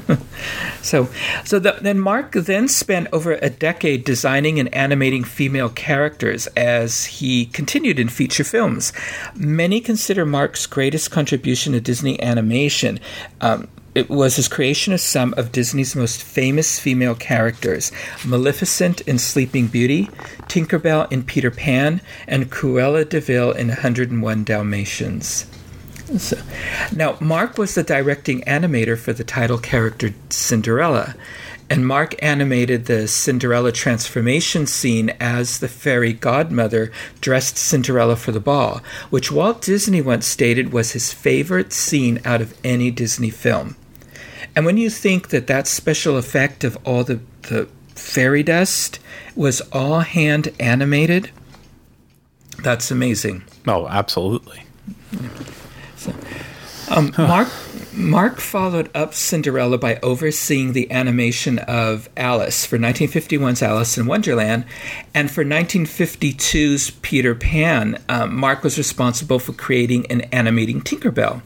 so, so the, then Mark then spent over a decade designing and animating female characters as he continued in feature films. Many consider Mark's greatest contribution to Disney animation. Um, it was his creation of some of Disney's most famous female characters: Maleficent in Sleeping Beauty, Tinkerbell in Peter Pan, and Cruella de Vil in one hundred and one Dalmatians. So, now, Mark was the directing animator for the title character Cinderella, and Mark animated the Cinderella transformation scene as the fairy godmother dressed Cinderella for the ball, which Walt Disney once stated was his favorite scene out of any Disney film. And when you think that that special effect of all the, the fairy dust was all hand animated, that's amazing. Oh, absolutely. Um, Mark Mark followed up Cinderella by overseeing the animation of Alice for nineteen fifty-one's Alice in Wonderland, and for nineteen fifty-two's Peter Pan, um, Mark was responsible for creating and animating Tinkerbell.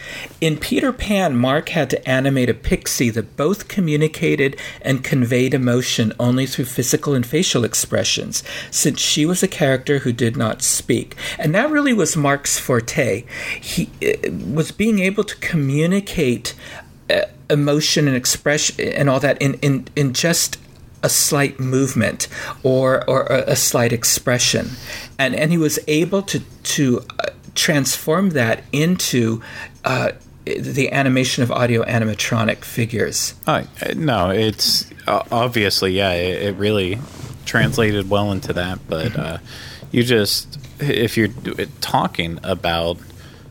In Peter Pan, Mark had to animate a pixie that both communicated and conveyed emotion only through physical and facial expressions, since she was a character who did not speak. And that really was Mark's forte. He uh, was being able to communicate uh, emotion and expression and all that in, in, in just a slight movement or or a, a slight expression. And and he was able to, to uh, transform that into uh, the animation of audio animatronic figures. Uh, no, it's uh, obviously, yeah, it, it really translated well into that. But uh, you just, if you're talking about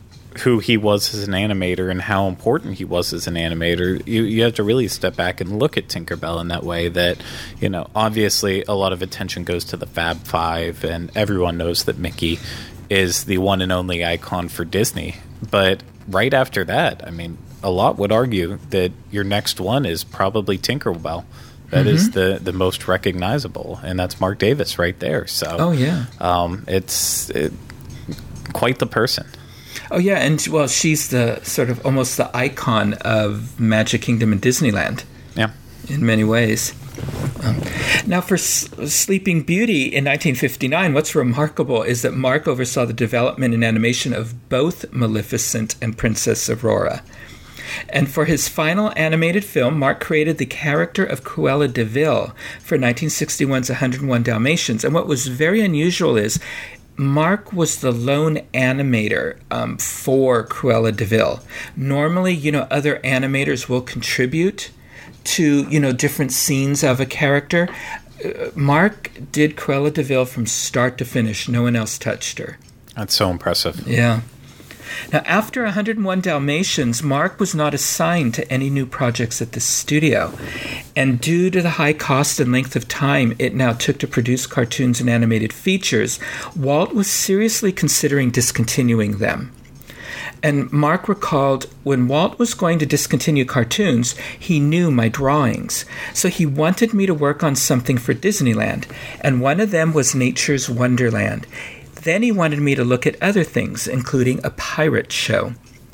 who he was as an animator and how important he was as an animator, you, you have to really step back and look at Tinkerbell in that way that, you know, obviously a lot of attention goes to the Fab Five, and everyone knows that Mickey is the one and only icon for Disney. But right after that, I mean, a lot would argue that your next one is probably Tinkerbell. That Mm-hmm. is the, the most recognizable, and that's Mark Davis right there. So, Oh, yeah. um, it's it, quite the person. Oh, yeah, and, well, she's the sort of almost the icon of Magic Kingdom and Disneyland Yeah. in many ways. Um, now, for S- Sleeping Beauty in nineteen fifty-nine, what's remarkable is that Mark oversaw the development and animation of both Maleficent and Princess Aurora. And for his final animated film, Mark created the character of Cruella de Vil for nineteen sixty-one's one hundred and one Dalmatians. And what was very unusual is Mark was the lone animator um, for Cruella de Vil. Normally, you know, other animators will contribute to, you know, different scenes of a character. Uh, Mark did Cruella de Vil from start to finish. No one else touched her. That's so impressive. Yeah. Now, after one hundred one Dalmatians, Mark was not assigned to any new projects at the studio. And due to the high cost and length of time it now took to produce cartoons and animated features, Walt was seriously considering discontinuing them. And Mark recalled, when Walt was going to discontinue cartoons, he knew my drawings. So he wanted me to work on something for Disneyland, and one of them was Nature's Wonderland. Then he wanted me to look at other things, including a pirate show.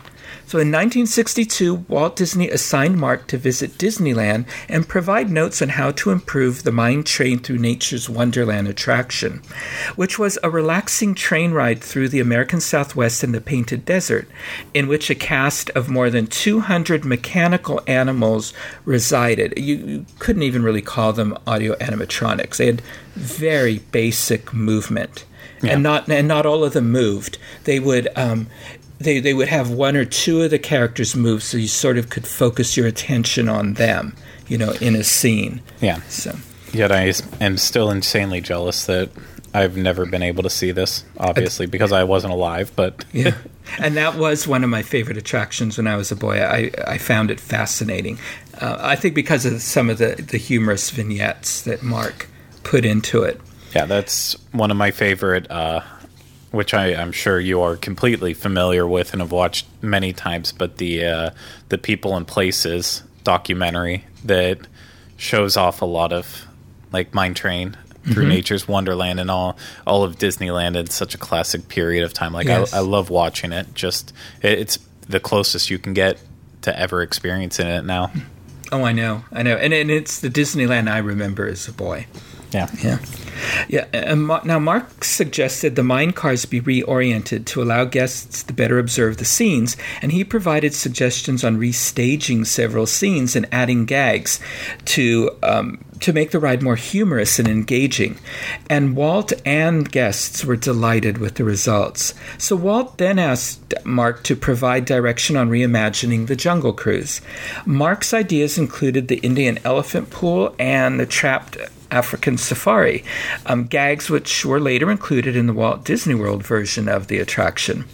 So in nineteen sixty-two, Walt Disney assigned Mark to visit Disneyland and provide notes on how to improve the mine train through Nature's Wonderland attraction, which was a relaxing train ride through the American Southwest and the Painted Desert, in which a cast of more than two hundred mechanical animals resided. You, you couldn't even really call them audio animatronics. They had very basic movement. Yeah. And not and not all of them moved. They would um, they they would have one or two of the characters move, so you sort of could focus your attention on them, you know, in a scene. Yeah. So. Yet I am still insanely jealous that I've never been able to see this, obviously, because I wasn't alive. But yeah, and that was one of my favorite attractions when I was a boy. I I found it fascinating. Uh, I think because of some of the the humorous vignettes that Mark put into it. Yeah, that's one of my favorite, uh, which I, I'm sure you are completely familiar with and have watched many times, but the uh, the People and Places documentary that shows off a lot of, like, Mine Train through mm-hmm. Nature's Wonderland and all all of Disneyland in such a classic period of time. Like, yes. I, I love watching it. Just, it, it's the closest you can get to ever experiencing it now. Oh, I know. I know. And, and it's the Disneyland I remember as a boy. Yeah. Yeah. Yeah. And now, Mark suggested the mine cars be reoriented to allow guests to better observe the scenes, and he provided suggestions on restaging several scenes and adding gags to um, to make the ride more humorous and engaging. And Walt and guests were delighted with the results. So Walt then asked Mark to provide direction on reimagining the Jungle Cruise. Mark's ideas included the Indian elephant pool and the trapped African safari, um, gags which were later included in the Walt Disney World version of the attraction.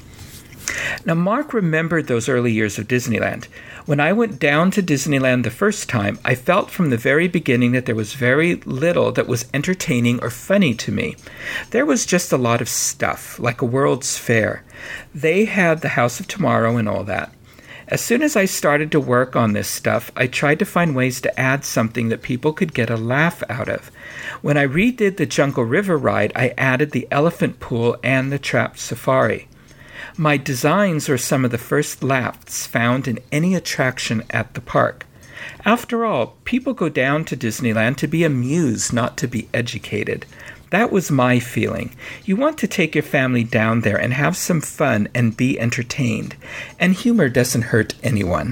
Now, Mark remembered those early years of Disneyland. When I went down to Disneyland the first time, I felt from the very beginning that there was very little that was entertaining or funny to me. There was just a lot of stuff, like a World's Fair. They had the House of Tomorrow and all that. As soon as I started to work on this stuff, I tried to find ways to add something that people could get a laugh out of. When I redid the Jungle River ride, I added the elephant pool and the trapped safari. My designs are some of the first laughs found in any attraction at the park. After all, people go down to Disneyland to be amused, not to be educated. That was my feeling. You want to take your family down there and have some fun and be entertained. And humor doesn't hurt anyone.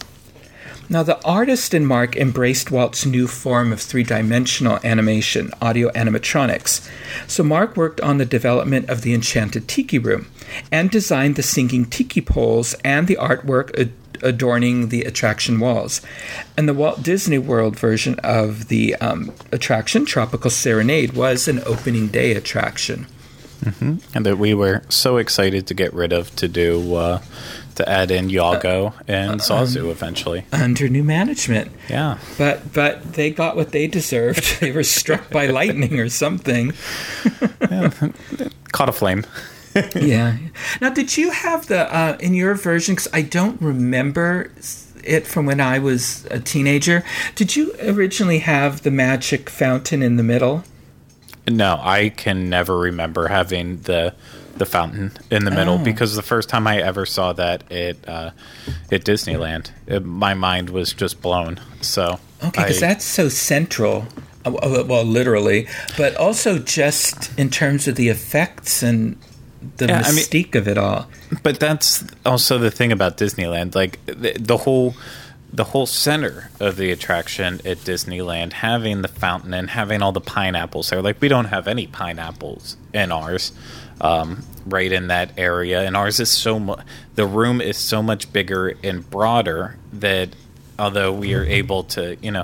Now, the artist in Mark embraced Walt's new form of three-dimensional animation, audio animatronics. So Mark worked on the development of the Enchanted Tiki Room and designed the singing tiki poles and the artwork ad- adorning the attraction walls. And the Walt Disney World version of the um, attraction, Tropical Serenade, was an opening day attraction. Mm-hmm. And that we were so excited to get rid of to do... Uh, to add in Yago uh, and Zazu um, eventually. Under new management. Yeah. But but they got what they deserved. They were struck by lightning or something. Yeah, caught a flame. Yeah. Now, did you have the, uh, in your version, because I don't remember it from when I was a teenager, did you originally have the magic fountain in the middle? No, I can never remember having the... the fountain in the middle, oh. because the first time I ever saw that at uh, at Disneyland, it, my mind was just blown. So okay, because that's so central, well, literally, but also just in terms of the effects and the yeah, mystique I mean, of it all. But that's also the thing about Disneyland, like the, the whole. The whole center of the attraction at Disneyland, having the fountain and having all the pineapples there. Like, we don't have any pineapples in ours, um, right in that area. And ours is so much, the room is so much bigger and broader that although we are able to, you know,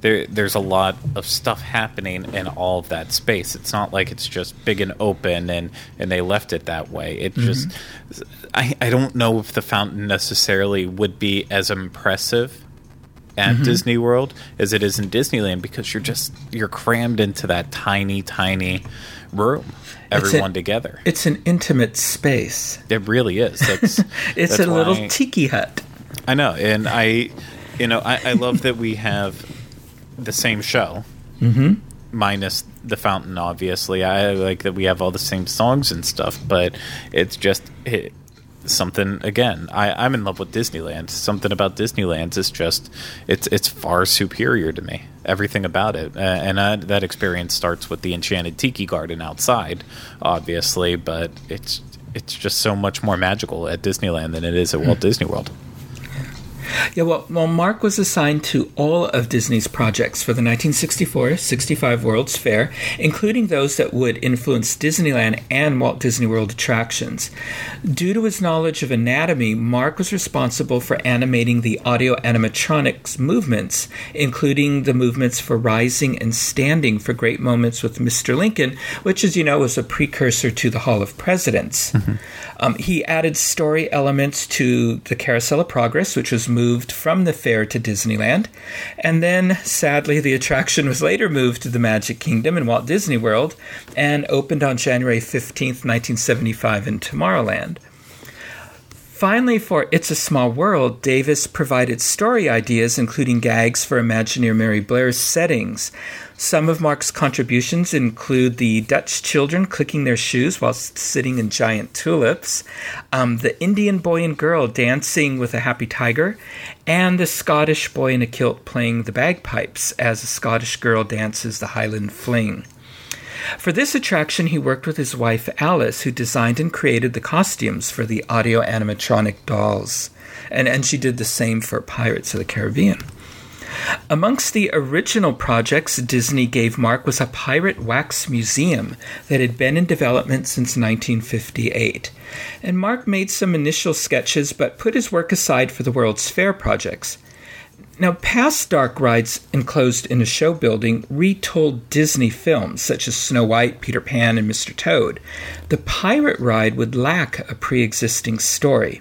there there's a lot of stuff happening in all of that space. It's not like it's just big and open and, and they left it that way. It mm-hmm. just I, I don't know if the fountain necessarily would be as impressive at mm-hmm. Disney World as it is in Disneyland, because you're just you're crammed into that tiny, tiny room, everyone it's a, together. It's an intimate space. It really is. That's, it's that's a little tiki hut. I know, and I, you know, I, I love that we have the same show, mm-hmm. minus the fountain. Obviously, I like that we have all the same songs and stuff, but it's just. It, Something again. I, I'm in love with Disneyland. Something about Disneyland is just it's it's far superior to me. Everything about it, uh, and uh, that experience starts with the Enchanted Tiki Garden outside, obviously. But it's it's just so much more magical at Disneyland than it is at Walt Disney World. Yeah, well, well, Mark was assigned to all of Disney's projects for the nineteen sixty-four sixty-five World's Fair, including those that would influence Disneyland and Walt Disney World attractions. Due to his knowledge of anatomy, Mark was responsible for animating the audio animatronics movements, including the movements for rising and standing for Great Moments with Mister Lincoln, which, as you know, was a precursor to the Hall of Presidents. Mm-hmm. Um, he added story elements to the Carousel of Progress, which was moved from the fair to Disneyland. And then, sadly, the attraction was later moved to the Magic Kingdom in Walt Disney World and opened on January fifteenth, nineteen seventy-five in Tomorrowland. Finally, for It's a Small World, Davis provided story ideas, including gags for Imagineer Mary Blair's settings. Some of Mark's contributions include the Dutch children clicking their shoes while sitting in giant tulips, um, the Indian boy and girl dancing with a happy tiger, and the Scottish boy in a kilt playing the bagpipes as a Scottish girl dances the Highland Fling. For this attraction, he worked with his wife Alice, who designed and created the costumes for the audio animatronic dolls. And, and she did the same for Pirates of the Caribbean. Amongst the original projects Disney gave Mark was a pirate wax museum that had been in development since nineteen fifty-eight. And Mark made some initial sketches, but put his work aside for the World's Fair projects. Now, past dark rides enclosed in a show building retold Disney films such as Snow White, Peter Pan, and Mister Toad. The pirate ride would lack a pre-existing story.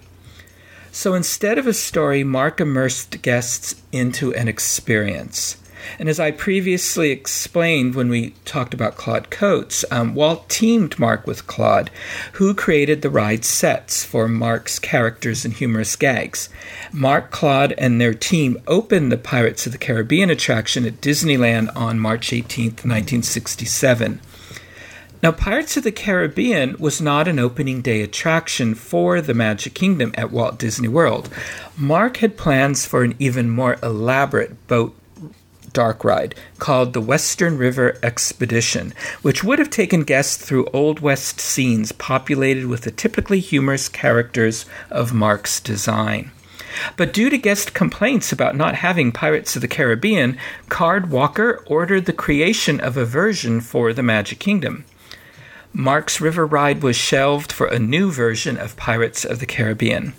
So instead of a story, Mark immersed guests into an experience. And as I previously explained when we talked about Claude Coates, um, Walt teamed Mark with Claude, who created the ride sets for Mark's characters and humorous gags. Mark, Claude, and their team opened the Pirates of the Caribbean attraction at Disneyland on March eighteenth, nineteen sixty-seven. Now, Pirates of the Caribbean was not an opening day attraction for the Magic Kingdom at Walt Disney World. Mark had plans for an even more elaborate boat dark ride called the Western River Expedition, which would have taken guests through Old West scenes populated with the typically humorous characters of Mark's design. But due to guest complaints about not having Pirates of the Caribbean, Card Walker ordered the creation of a version for the Magic Kingdom. Mark's River Ride was shelved for a new version of Pirates of the Caribbean.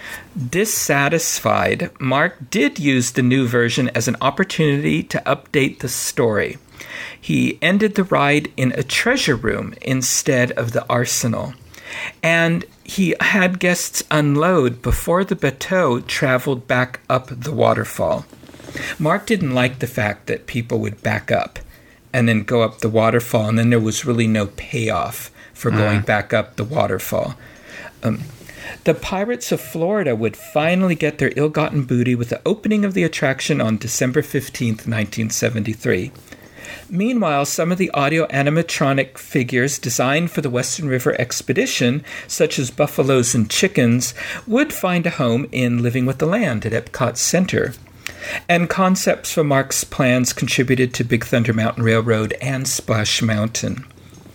Dissatisfied, Mark did use the new version as an opportunity to update the story. He ended the ride in a treasure room instead of the arsenal. And he had guests unload before the bateau traveled back up the waterfall. Mark didn't like the fact that people would back up and then go up the waterfall, and then there was really no payoff for going uh. back up the waterfall. Um, the Pirates of Florida would finally get their ill-gotten booty with the opening of the attraction on December fifteenth, nineteen seventy-three. Meanwhile, some of the audio animatronic figures designed for the Western River Expedition, such as buffaloes and chickens, would find a home in Living with the Land at Epcot Center. And concepts for Mark's plans contributed to Big Thunder Mountain Railroad and Splash Mountain.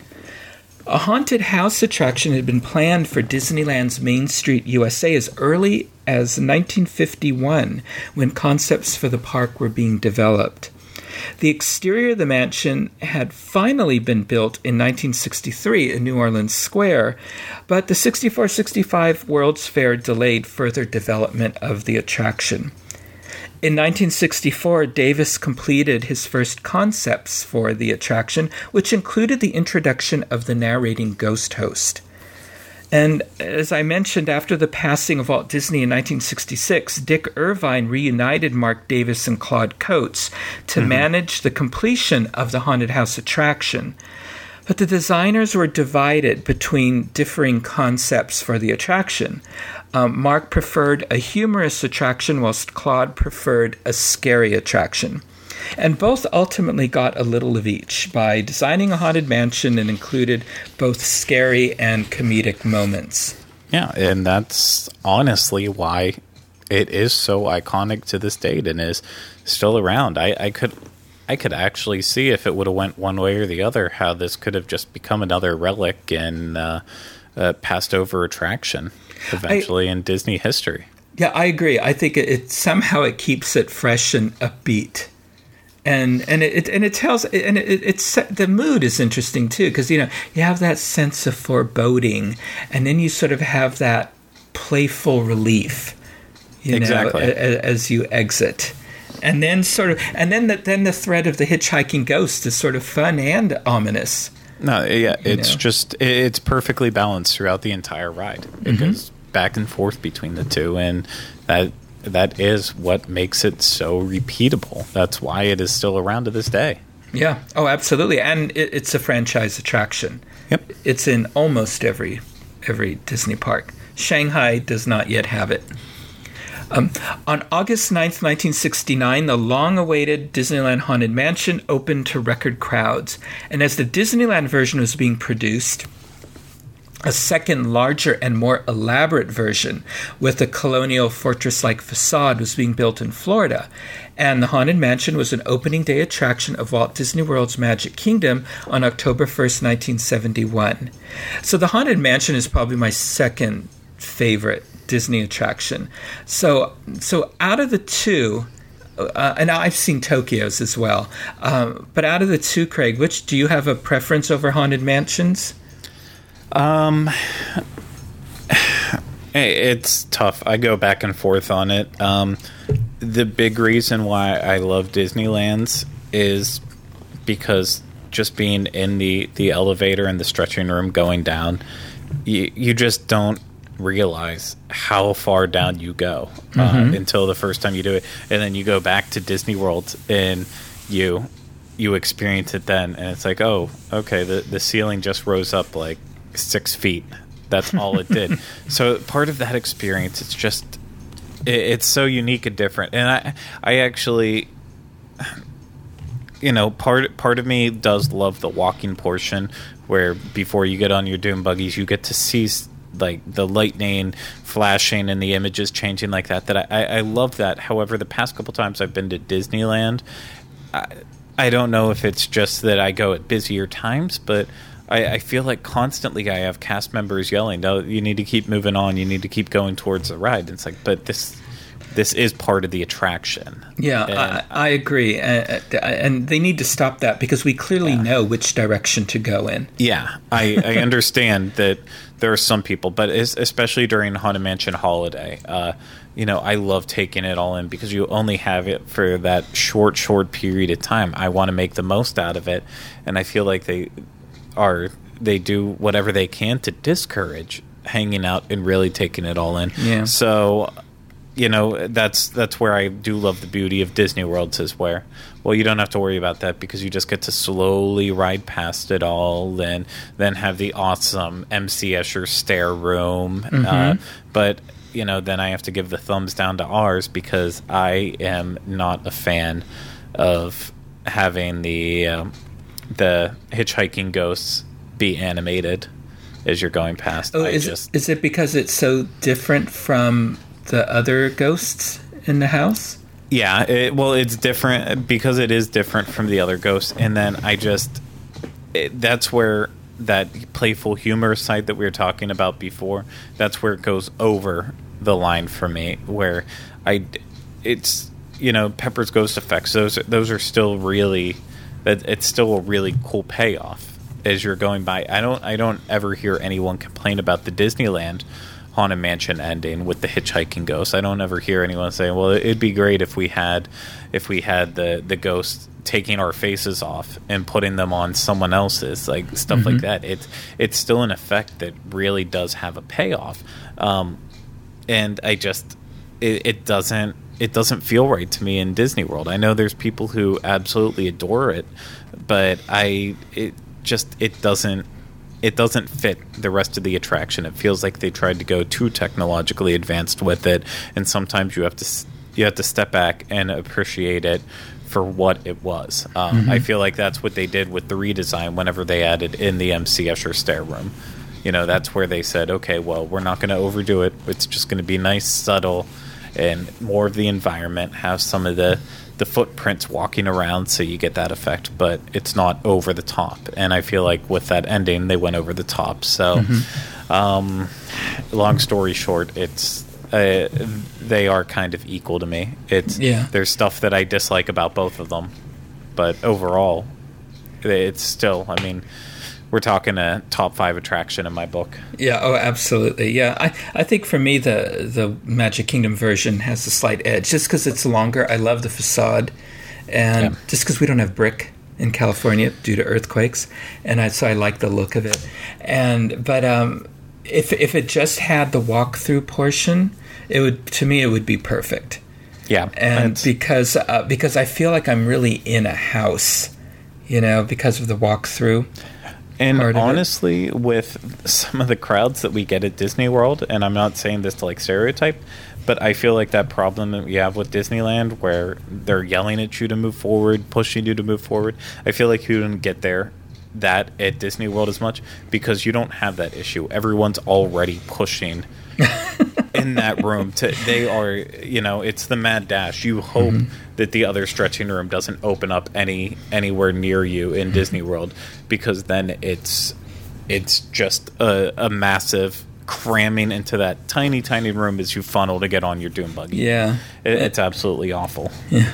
A haunted house attraction had been planned for Disneyland's Main Street U S A as early as nineteen fifty-one, when concepts for the park were being developed. The exterior of the mansion had finally been built in nineteen sixty-three in New Orleans Square, but the sixty-four sixty-five World's Fair delayed further development of the attraction. In nineteen sixty-four, Davis completed his first concepts for the attraction, which included the introduction of the narrating ghost host. And as I mentioned, after the passing of Walt Disney in nineteen sixty-six, Dick Irvine reunited Mark Davis and Claude Coates to mm-hmm. manage the completion of the Haunted House attraction. But the designers were divided between differing concepts for the attraction. Um, Mark preferred a humorous attraction, whilst Claude preferred a scary attraction. And both ultimately got a little of each by designing a haunted mansion and included both scary and comedic moments. Yeah, and that's honestly why it is so iconic to this date and is still around. I, I could... I could actually see if it would have went one way or the other, how this could have just become another relic and uh, uh, passed over attraction eventually I, in Disney history. Yeah, I agree. I think it, it somehow it keeps it fresh and upbeat, and and it, it and it tells and it, it's the mood is interesting too, because you know you have that sense of foreboding, and then you sort of have that playful relief, you exactly. know, as, as you exit. And then sort of, and then the, then the threat of the hitchhiking ghost is sort of fun and ominous. No, yeah, it's know? just it's perfectly balanced throughout the entire ride. It mm-hmm. goes back and forth between the two, and that that is what makes it so repeatable. That's why it is still around to this day. Yeah. Oh, absolutely. And it, it's a franchise attraction. Yep. It's in almost every every Disney park. Shanghai does not yet have it. Um, on August ninth, nineteen sixty-nine, the long-awaited Disneyland Haunted Mansion opened to record crowds. And as the Disneyland version was being produced, a second, larger and more elaborate version with a colonial fortress-like facade was being built in Florida. And the Haunted Mansion was an opening day attraction of Walt Disney World's Magic Kingdom on October first, nineteen seventy-one. So the Haunted Mansion is probably my second favorite Disney attraction. So, so out of the two, uh, and I've seen Tokyo's as well, um, but out of the two, Craig, which do you have a preference over Haunted Mansions? Um, it's tough. I go back and forth on it. Um, the big reason why I love Disneyland's is because just being in the, the elevator and the stretching room going down, you, you just don't realize how far down you go uh, mm-hmm. until the first time you do it, and then you go back to Disney World and you you experience it then, and it's like, oh, okay, the the ceiling just rose up like six feet. That's all it did. So part of that experience, it's just it, it's so unique and different. And I I actually, you know, part part of me does love the walking portion where before you get on your dune buggies, you get to see like the lightning flashing and the images changing like that, that I, I love that. However, the past couple times I've been to Disneyland, I, I don't know if it's just that I go at busier times, but I, I feel like constantly I have cast members yelling, no, you need to keep moving on, you need to keep going towards the ride. And it's like, but this this is part of the attraction. Yeah, and, I, I agree. Uh, and they need to stop that because we clearly yeah. know which direction to go in. Yeah, I, I understand that there are some people, but especially during Haunted Mansion Holiday, uh, you know, I love taking it all in because you only have it for that short, short period of time. I want to make the most out of it, and I feel like they are they do whatever they can to discourage hanging out and really taking it all in. Yeah. So, you know, that's that's where I do love the beauty of Disney World is where, well, you don't have to worry about that because you just get to slowly ride past it all and then have the awesome M C Escher stair room. Mm-hmm. Uh, but, you know, then I have to give the thumbs down to ours because I am not a fan of having the um, the hitchhiking ghosts be animated as you're going past. Oh, I is, just, it, is it because it's so different from the other ghosts in the house? Yeah, it, well, it's different because it is different from the other ghosts. And then I just, it, that's where that playful humor side that we were talking about before, that's where it goes over the line for me, where I, it's, you know, Pepper's Ghost Effects, those, those are still really, it's still a really cool payoff as you're going by. I don't, I don't ever hear anyone complain about the Disneyland Haunted Mansion ending with the hitchhiking ghost. I don't ever hear anyone saying, "Well, it'd be great if we had, if we had the the ghost taking our faces off and putting them on someone else's," like stuff mm-hmm. like that. It's it's still an effect that really does have a payoff, um, and I just it, it doesn't it doesn't feel right to me in Disney World. I know there's people who absolutely adore it, but I it just it doesn't. It doesn't fit the rest of the attraction. It feels like they tried to go too technologically advanced with it, and sometimes you have to you have to step back and appreciate it for what it was. Um, mm-hmm. I feel like that's what they did with the redesign whenever they added in the M C Escher stair room. You know, that's where they said, okay, well, we're not going to overdo it. It's just going to be nice, subtle, and more of the environment, have some of the the footprints walking around so you get that effect, but it's not over the top. And I feel like with that ending, they went over the top. So mm-hmm. um, long story short, it's uh, they are kind of equal to me. It's yeah. There's stuff that I dislike about both of them, but overall, it's still, I mean, we're talking a top five attraction in my book. Yeah, oh, absolutely. Yeah, I, I think for me, the, the Magic Kingdom version has a slight edge. Just because it's longer, I love the facade. And yeah. just because we don't have brick in California due to earthquakes. And I, so I like the look of it. And But um, if if it just had the walkthrough portion, it would to me, it would be perfect. Yeah. And because uh, because I feel like I'm really in a house, you know, because of the walkthrough. And honestly, with some of the crowds that we get at Disney World, and I'm not saying this to like stereotype, but I feel like that problem that we have with Disneyland where they're yelling at you to move forward, pushing you to move forward, I feel like you don't get there that at Disney World as much because you don't have that issue. Everyone's already pushing in that room. To, they are, you know, it's the mad dash. You hope mm-hmm. that the other stretching room doesn't open up any anywhere near you in Disney World, because then it's it's just a, a massive cramming into that tiny, tiny room as you funnel to get on your dune buggy. Yeah. It, it's absolutely awful. Yeah.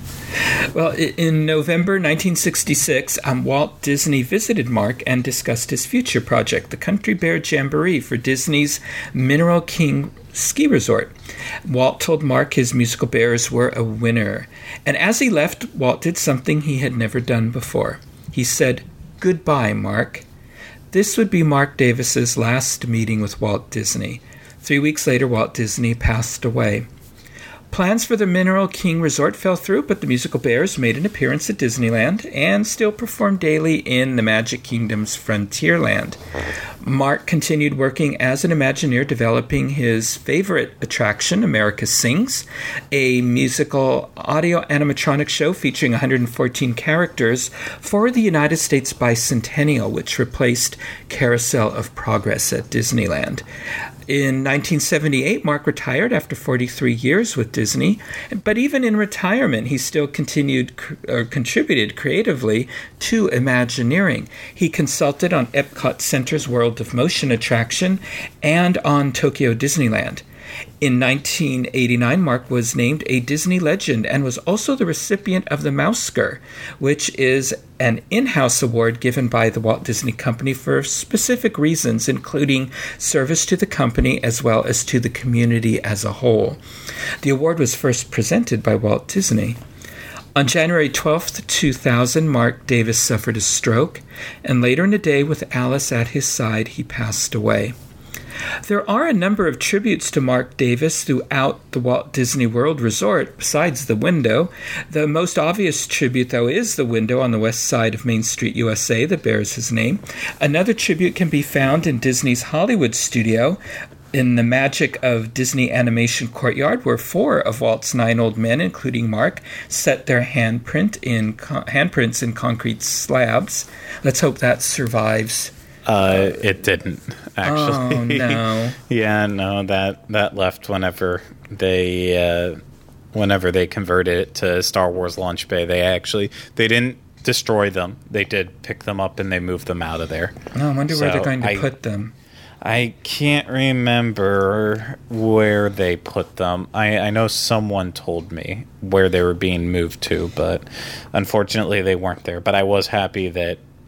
Well, in November nineteen sixty-six, um, Walt Disney visited Mark and discussed his future project, the Country Bear Jamboree for Disney's Mineral King Ski Resort. Walt told Mark his musical bears were a winner. And as he left, Walt did something he had never done before. He said, "Goodbye, Mark." This would be Mark Davis's last meeting with Walt Disney. Three weeks later, Walt Disney passed away. Plans for the Mineral King Resort fell through, but the musical bears made an appearance at Disneyland and still perform daily in the Magic Kingdom's Frontierland. Mark continued working as an Imagineer, developing his favorite attraction, America Sings, a musical audio animatronic show featuring one hundred fourteen characters for the United States Bicentennial, which replaced Carousel of Progress at Disneyland. In nineteen seventy-eight, Mark retired after forty-three years with Disney, but even in retirement, he still continued or contributed creatively to Imagineering. He consulted on Epcot Center's World of Motion attraction and on Tokyo Disneyland. In nineteen eighty-nine, Mark was named a Disney legend and was also the recipient of the Mousker, which is an in-house award given by the Walt Disney Company for specific reasons, including service to the company as well as to the community as a whole. The award was first presented by Walt Disney. On January twelfth, two thousand, Mark Davis suffered a stroke, and later in the day, with Alice at his side, he passed away. There are a number of tributes to Mark Davis throughout the Walt Disney World Resort, besides the window. The most obvious tribute, though, is the window on the west side of Main Street, U S A, that bears his name. Another tribute can be found in Disney's Hollywood studio, in the Magic of Disney Animation Courtyard, where four of Walt's nine old men, including Mark, set their handprint in con- handprints in concrete slabs. Let's hope that survives. Uh, it didn't, actually. Oh, no. Yeah, no, that, that left whenever they uh, whenever they converted it to Star Wars Launch Bay. They actually, they didn't destroy them. They did pick them up and they moved them out of there. Oh, I wonder so where they're going to I, put them. I can't remember where they put them. I, I know someone told me where they were being moved to, but unfortunately they weren't there. But I was happy that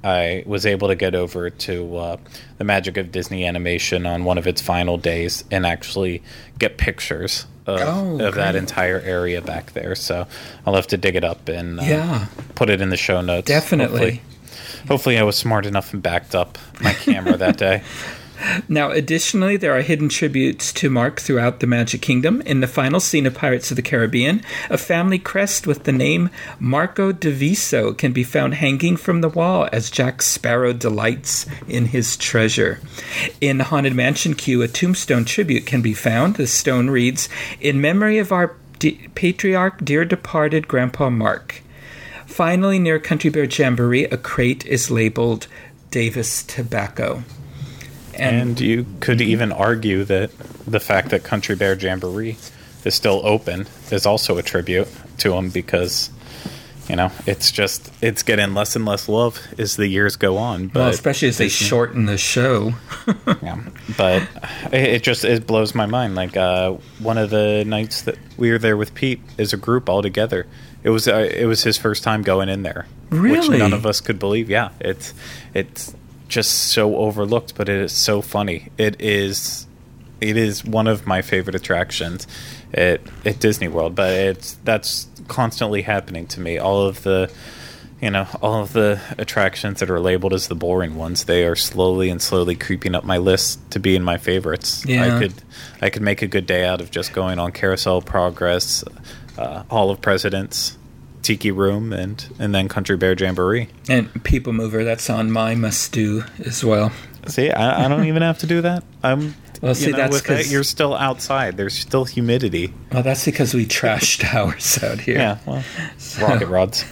I was able to get over to uh, the Magic of Disney Animation on one of its final days and actually get pictures of, oh, of that entire area back there. So I'll have to dig it up and uh, yeah. put it in the show notes. Definitely. Hopefully, hopefully I was smart enough and backed up my camera that day. Now, additionally, there are hidden tributes to Mark throughout the Magic Kingdom. In the final scene of Pirates of the Caribbean, a family crest with the name Marco de Viso can be found hanging from the wall as Jack Sparrow delights in his treasure. In Haunted Mansion Queue, a tombstone tribute can be found. The stone reads, "In memory of our de- patriarch, dear departed Grandpa Mark." Finally, near Country Bear Jamboree, a crate is labeled Davis Tobacco. And, and you could even argue that the fact that Country Bear Jamboree is still open is also a tribute to him because, you know, it's just, it's getting less and less love as the years go on. But well, especially as they Disney, shorten the show. Yeah, but it, it just, it blows my mind. Like, uh, one of the nights that we were there with Pete as a group all together, it was, uh, it was his first time going in there. Really? Which none of us could believe. Yeah, it's, it's, just so overlooked, but it is so funny. It is it is one of my favorite attractions at at Disney World, but it's that's constantly happening to me. All of the you know, all of the attractions that are labeled as the boring ones, they are slowly and slowly creeping up my list to be in my favorites. Yeah. I could I could make a good day out of just going on Carousel Progress, uh, Hall of Presidents, Tiki Room, and and then Country Bear Jamboree. And People Mover, that's on my must-do as well. See, I, I don't even have to do that. I'm, well, see, you know, that's with that, you're still outside. There's still humidity. Well, that's because we trash towers out here. Yeah, well, so. Rocket rods.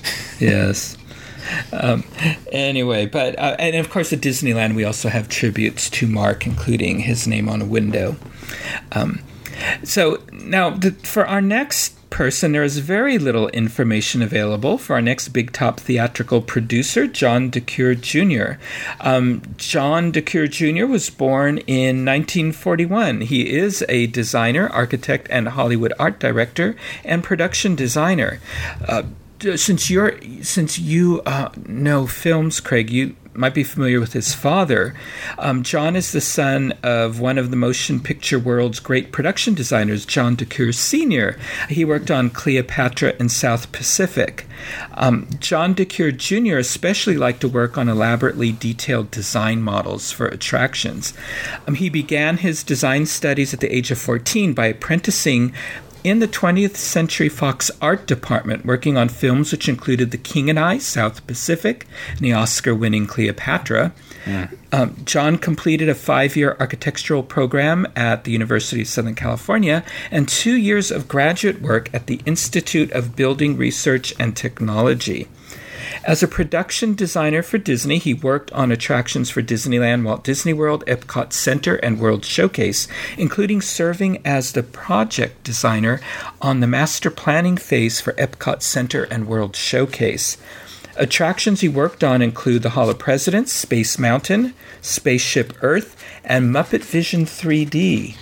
Yes. Um, anyway, but uh, and of course at Disneyland we also have tributes to Mark, including his name on a window. Um, so now the, for our next person, there is very little information available for our next big top theatrical producer, John DeCure Junior Um, John DeCure Junior was born in nineteen forty-one. He is a designer, architect, and Hollywood art director and production designer. Uh, since you're since you uh, know films, Craig, you might be familiar with his father. Um, John is the son of one of the motion picture world's great production designers, John DeCure Senior He worked on Cleopatra and South Pacific. Um, John DeCure Junior especially liked to work on elaborately detailed design models for attractions. Um, he began his design studies at the age of fourteen by apprenticing in the twentieth Century Fox Art Department, working on films which included The King and I, South Pacific, and the Oscar-winning Cleopatra. Yeah. Um, John completed a five-year architectural program at the University of Southern California and two years of graduate work at the Institute of Building Research and Technology. As a production designer for Disney, he worked on attractions for Disneyland, Walt Disney World, Epcot Center, and World Showcase, including serving as the project designer on the master planning phase for Epcot Center and World Showcase. Attractions he worked on include the Hall of Presidents, Space Mountain, Spaceship Earth, and Muppet Vision three D.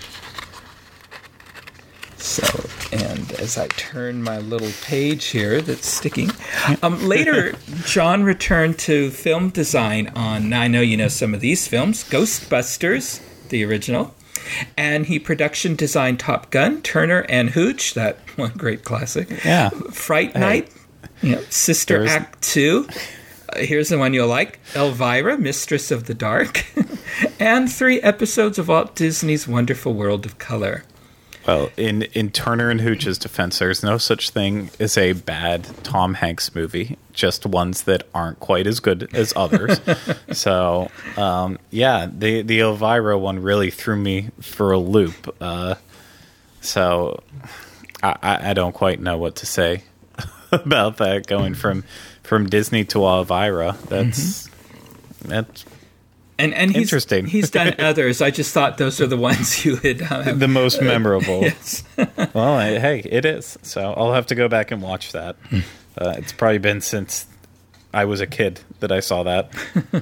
So, and as I turn my little page here that's sticking, um, later John returned to film design on, now I know you know some of these films, Ghostbusters, the original, and he production designed Top Gun, Turner and Hooch, that one great classic, yeah, Fright Night, hey. you know, Sister There's... Act two, uh, here's the one you'll like, Elvira, Mistress of the Dark, and three episodes of Walt Disney's Wonderful World of Color. Well, in, in Turner and Hooch's defense, there's no such thing as a bad Tom Hanks movie, just ones that aren't quite as good as others. So, um, yeah, the, the Elvira one really threw me for a loop. Uh, so, I, I don't quite know what to say about that, going from, from Disney to Elvira. That's... Mm-hmm. that's And and he's, Interesting. he's done others. I just thought those are the ones you would uh, have. The most memorable. Uh, yes. Well, I, hey, it is. So I'll have to go back and watch that. Uh, it's probably been since I was a kid that I saw that.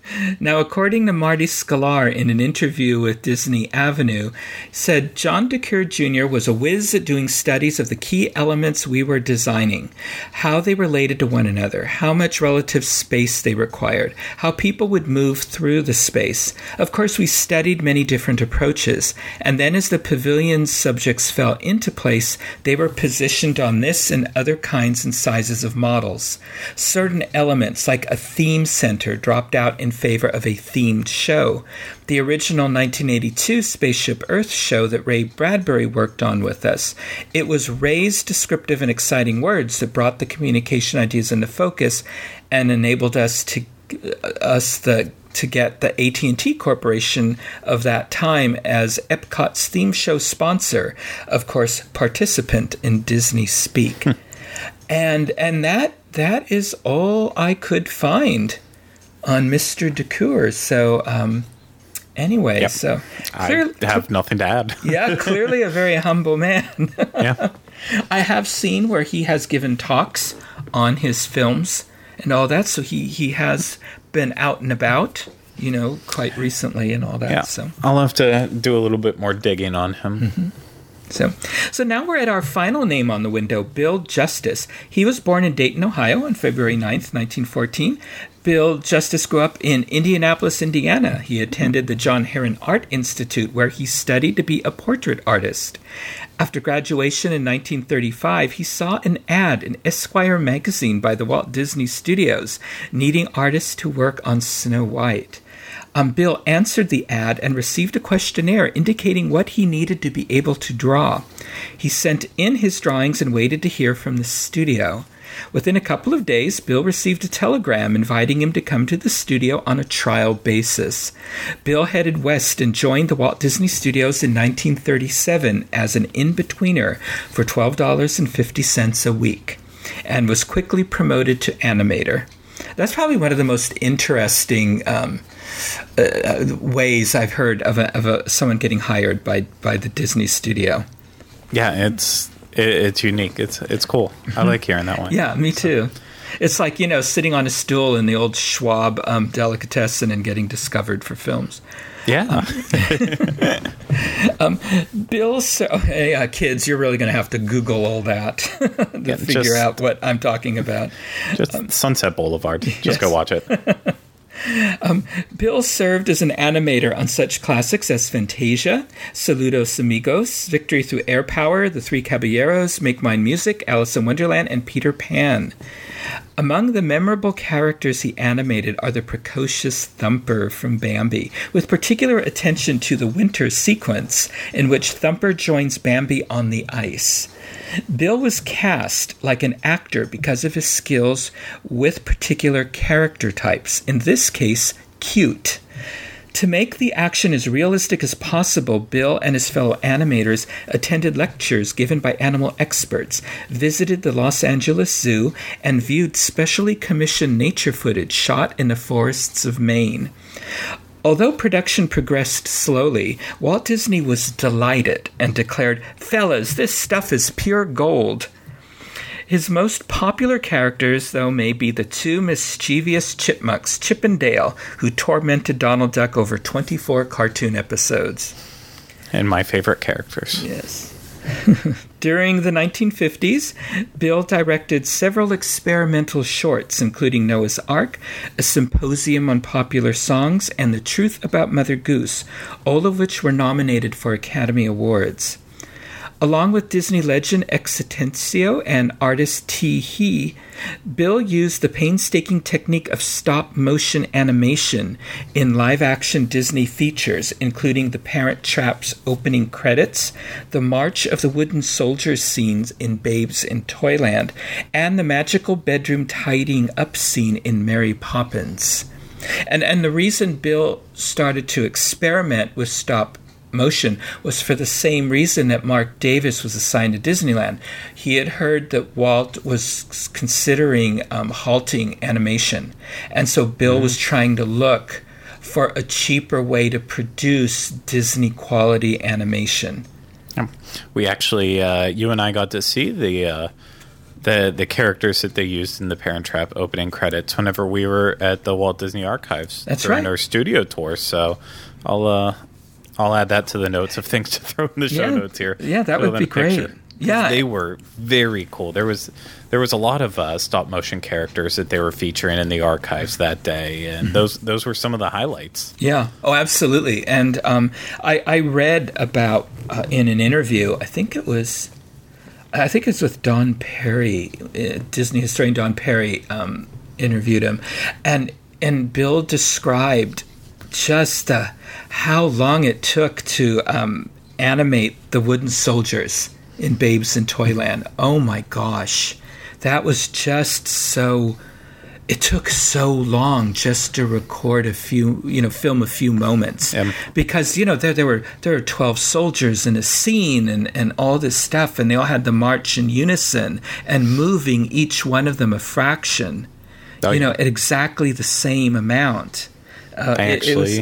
Now, according to Marty Sklar in an interview with Disney Avenue, said John DeCuir Junior was a whiz at doing studies of the key elements we were designing, how they related to one another, how much relative space they required, how people would move through the space. Of course, we studied many different approaches, and then as the pavilion's subjects fell into place, they were positioned on this and other kinds and sizes of models. Certain elements, like a theme center, dropped out in favor of a themed show. The original nineteen eighty-two Spaceship Earth show that Ray Bradbury worked on with us. It was Ray's descriptive and exciting words that brought the communication ideas into focus and enabled us to us the to get the A T and T Corporation of that time as Epcot's theme show sponsor, of course, participant in Disney speak. and and that that is all I could find on Mister DeCuir. So, um, anyway, yep. so clear, I have nothing to add. Yeah, clearly a very humble man. Yeah, I have seen where he has given talks on his films and all that. So he he has been out and about, you know, quite recently and all that. Yeah, so I'll have to do a little bit more digging on him. Mm-hmm. So, so now we're at our final name on the window, Bill Justice. He was born in Dayton, Ohio on February ninth, nineteen fourteen. Bill Justice grew up in Indianapolis, Indiana. He attended the John Herron Art Institute, where he studied to be a portrait artist. After graduation in nineteen thirty-five, he saw an ad in Esquire magazine by the Walt Disney Studios, needing artists to work on Snow White. Um, Bill answered the ad and received a questionnaire indicating what he needed to be able to draw. He sent in his drawings and waited to hear from the studio. Within a couple of days, Bill received a telegram inviting him to come to the studio on a trial basis. Bill headed west and joined the Walt Disney Studios in nineteen thirty-seven as an in-betweener for twelve dollars and fifty cents a week, and was quickly promoted to animator. That's probably one of the most interesting um, uh, ways I've heard of a, of a, someone getting hired by, by the Disney studio. Yeah, it's it, it's unique. It's it's cool. I like hearing that one. Yeah, me too. It's like, you know, sitting on a stool in the old Schwab um, delicatessen and getting discovered for films. Yeah. um, Bill, so, hey, uh, kids, you're really going to have to Google all that to yeah, figure just, out what I'm talking about. Just um, Sunset Boulevard. Just yes. Go watch it. Um, Bill served as an animator on such classics as Fantasia, Saludos Amigos, Victory Through Air Power, The Three Caballeros, Make Mine Music, Alice in Wonderland, and Peter Pan. Among the memorable characters he animated are the precocious Thumper from Bambi, with particular attention to the winter sequence in which Thumper joins Bambi on the ice. Bill was cast like an actor because of his skills with particular character types, in this case, cute. To make the action as realistic as possible, Bill and his fellow animators attended lectures given by animal experts, visited the Los Angeles Zoo, and viewed specially commissioned nature footage shot in the forests of Maine. Although production progressed slowly, Walt Disney was delighted and declared, "Fellas, this stuff is pure gold." His most popular characters, though, may be the two mischievous chipmunks, Chip and Dale, who tormented Donald Duck over twenty-four cartoon episodes. And my favorite characters. Yes. During the nineteen fifties, Bill directed several experimental shorts, including Noah's Ark, A Symposium on Popular Songs, and The Truth About Mother Goose, all of which were nominated for Academy Awards. Along with Disney legend Exitencio and artist T. He, Bill used the painstaking technique of stop-motion animation in live-action Disney features, including the Parent Trap's opening credits, the March of the Wooden Soldiers scenes in Babes in Toyland, and the magical bedroom tidying up scene in Mary Poppins. And, and the reason Bill started to experiment with stop motion was for the same reason that Mark Davis was assigned to Disneyland. He had heard that Walt was considering um, halting animation, and so Bill mm-hmm. was trying to look for a cheaper way to produce Disney quality animation. We actually, uh, you and I got to see the uh, the the characters that they used in the Parent Trap opening credits whenever we were at the Walt Disney Archives That's during right. our studio tour. So I'll uh, I'll add that to the notes of things to throw in the show Yeah. notes here. Yeah, that Other would than be a picture. great. Yeah. They were very cool. There was there was a lot of uh, stop motion characters that they were featuring in the archives that day, and those those were some of the highlights. Yeah. Oh, absolutely. And um, I, I read about uh, in an interview. I think it was, I think it's with Don Perry, uh, Disney historian Don Perry um, interviewed him, and and Bill described just uh, how long it took to um, animate the wooden soldiers in Babes in Toyland. Oh my gosh, that was just so. It took so long just to record a few, you know, film a few moments, Yeah. because you know there there were there were twelve soldiers in a scene and and all this stuff, and they all had to march in unison and moving each one of them a fraction, Oh, you know, yeah. at exactly the same amount. Uh, I it- it was- actually.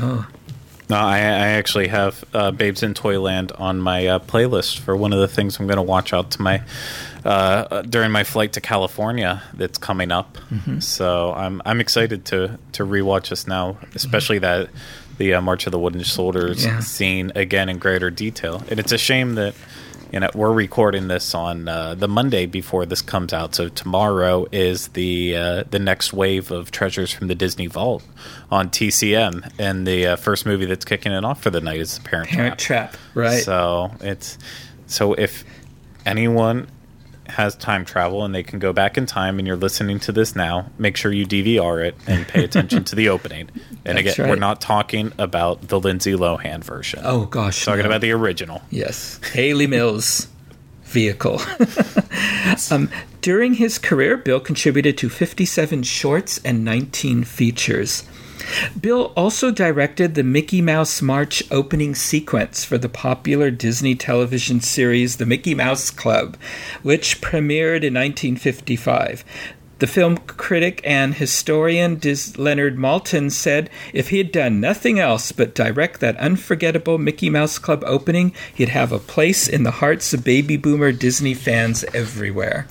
No, I, I actually have uh, Babes in Toyland on my uh, playlist for one of the things I'm going to watch out to my uh, during my flight to California that's coming up. Mm-hmm. So I'm I'm excited to to rewatch this now, especially that the uh, March of the Wooden Soldiers Yeah. scene again in greater detail. And it's a shame that. You know, we're recording this on uh, the Monday before this comes out, so tomorrow is the uh, the next wave of Treasures from the Disney Vault on T C M, and the uh, first movie that's kicking it off for the night is The Parent, Parent Trap, right? So it's so if anyone has time travel and they can go back in time, and you're listening to this now, make sure you D V R it and pay attention to the opening. And That's again, right. we're not talking about the Lindsay Lohan version. Oh gosh, talking no. about the original. Yes, Haley Mills vehicle. um, during his career, Bill contributed to fifty-seven shorts and nineteen features. Bill also directed the Mickey Mouse March opening sequence for the popular Disney television series The Mickey Mouse Club, which premiered in nineteen fifty-five. The film critic and historian Dis- Leonard Maltin said if he had done nothing else but direct that unforgettable Mickey Mouse Club opening, he'd have a place in the hearts of baby boomer Disney fans everywhere.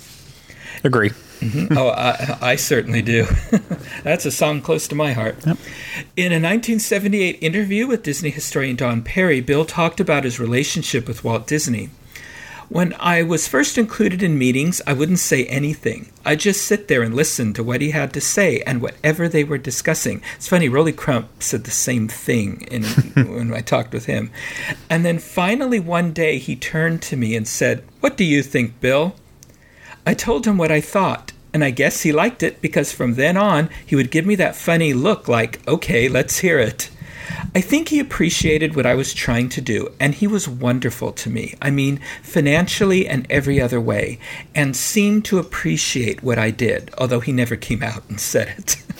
Agree. Oh, I, I certainly do. That's a song close to my heart. Yep. In a nineteen seventy-eight interview with Disney historian Don Perry, Bill talked about his relationship with Walt Disney. When I was first included in meetings, I wouldn't say anything. I'd just sit there and listen to what he had to say and whatever they were discussing. It's funny, Rolly Crump said the same thing in, when I talked with him. And then finally one day he turned to me and said, "What do you think, Bill?" I told him what I thought, and I guess he liked it because from then on he would give me that funny look like, "Okay, let's hear it." I think he appreciated what I was trying to do, and he was wonderful to me. I mean, financially and every other way, and seemed to appreciate what I did, although he never came out and said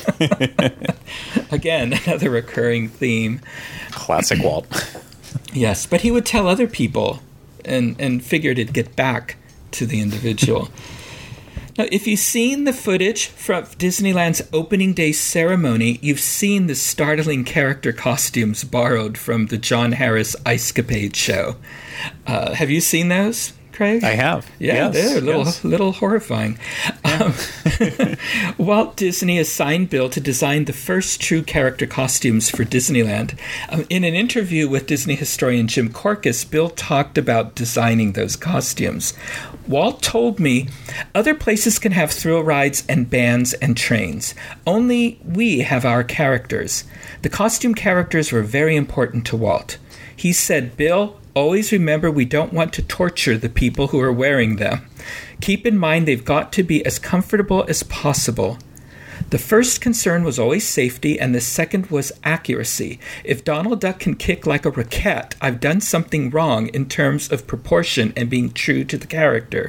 it. Again, another recurring theme. Classic Walt. Yes, but he would tell other people and, and figured it'd get back to the individual. Now, if you've seen the footage from Disneyland's opening day ceremony, you've seen the startling character costumes borrowed from the John Harris Ice Capade show. Uh, have you seen those, Craig? I have. Yeah, Yes, they're a little, yes. little horrifying. Um, Walt Disney assigned Bill to design the first true character costumes for Disneyland. Um, in an interview with Disney historian Jim Korkis, Bill talked about designing those costumes. Walt told me, "Other places can have thrill rides and bands and trains. Only we have our characters." The costume characters were very important to Walt. He said, "Bill, always remember we don't want to torture the people who are wearing them. Keep in mind they've got to be as comfortable as possible." The first concern was always safety, and the second was accuracy. If Donald Duck can kick like a raquette, I've done something wrong in terms of proportion and being true to the character.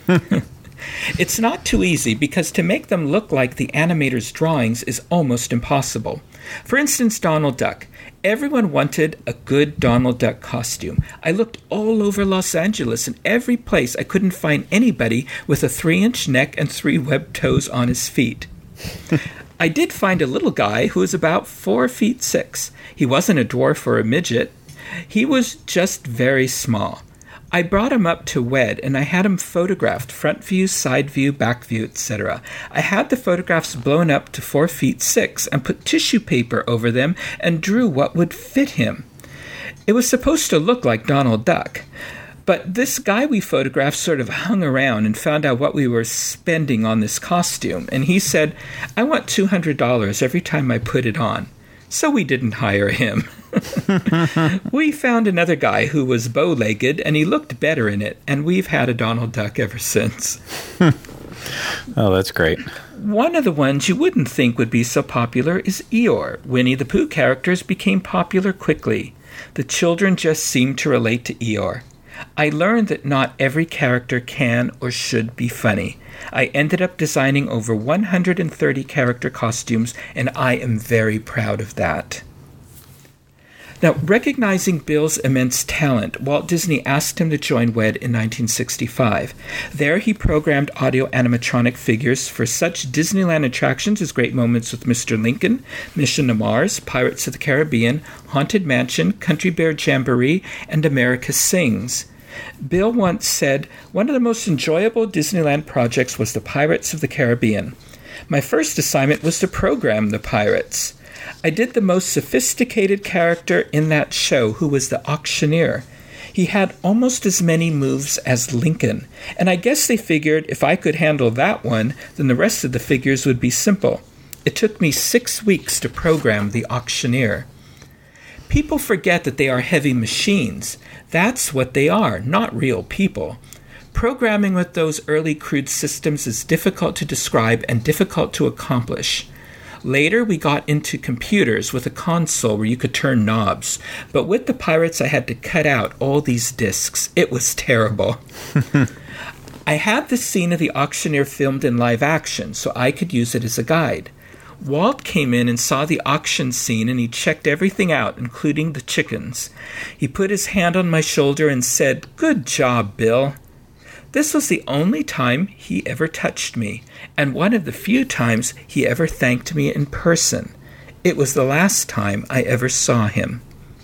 It's not too easy, because to make them look like the animator's drawings is almost impossible. For instance, Donald Duck. Everyone wanted a good Donald Duck costume. I looked all over Los Angeles, in every place I couldn't find anybody with a three-inch neck and three webbed toes on his feet. I did find a little guy who was about four feet six. He wasn't a dwarf or a midget. He was just very small. I brought him up to W E D, and I had him photographed, front view, side view, back view, et cetera. I had the photographs blown up to four feet six and put tissue paper over them and drew what would fit him. It was supposed to look like Donald Duck. But this guy we photographed sort of hung around and found out what we were spending on this costume. And he said, I want two hundred dollars every time I put it on. So we didn't hire him. We found another guy who was bow-legged, and he looked better in it. And we've had a Donald Duck ever since. Oh, that's great. One of the ones you wouldn't think would be so popular is Eeyore. Winnie the Pooh characters became popular quickly. The children just seemed to relate to Eeyore. I learned that not every character can or should be funny. I ended up designing over one hundred thirty character costumes, and I am very proud of that. Now, recognizing Bill's immense talent, Walt Disney asked him to join W E D in nineteen sixty-five. There he programmed audio animatronic figures for such Disneyland attractions as Great Moments with Mister Lincoln, Mission to Mars, Pirates of the Caribbean, Haunted Mansion, Country Bear Jamboree, and America Sings. Bill once said, one of the most enjoyable Disneyland projects was the Pirates of the Caribbean. My first assignment was to program the pirates. I did the most sophisticated character in that show, who was the auctioneer. He had almost as many moves as Lincoln, and I guess they figured if I could handle that one, then the rest of the figures would be simple. It took me six weeks to program the auctioneer. People forget that they are heavy machines. That's what they are, not real people. Programming with those early crude systems is difficult to describe and difficult to accomplish. Later, we got into computers with a console where you could turn knobs. But with the pirates, I had to cut out all these discs. It was terrible. I had the scene of the auctioneer filmed in live action, so I could use it as a guide. Walt came in and saw the auction scene, and he checked everything out, including the chickens. He put his hand on my shoulder and said, "Good job, Bill." This was the only time he ever touched me, and one of the few times he ever thanked me in person. It was the last time I ever saw him.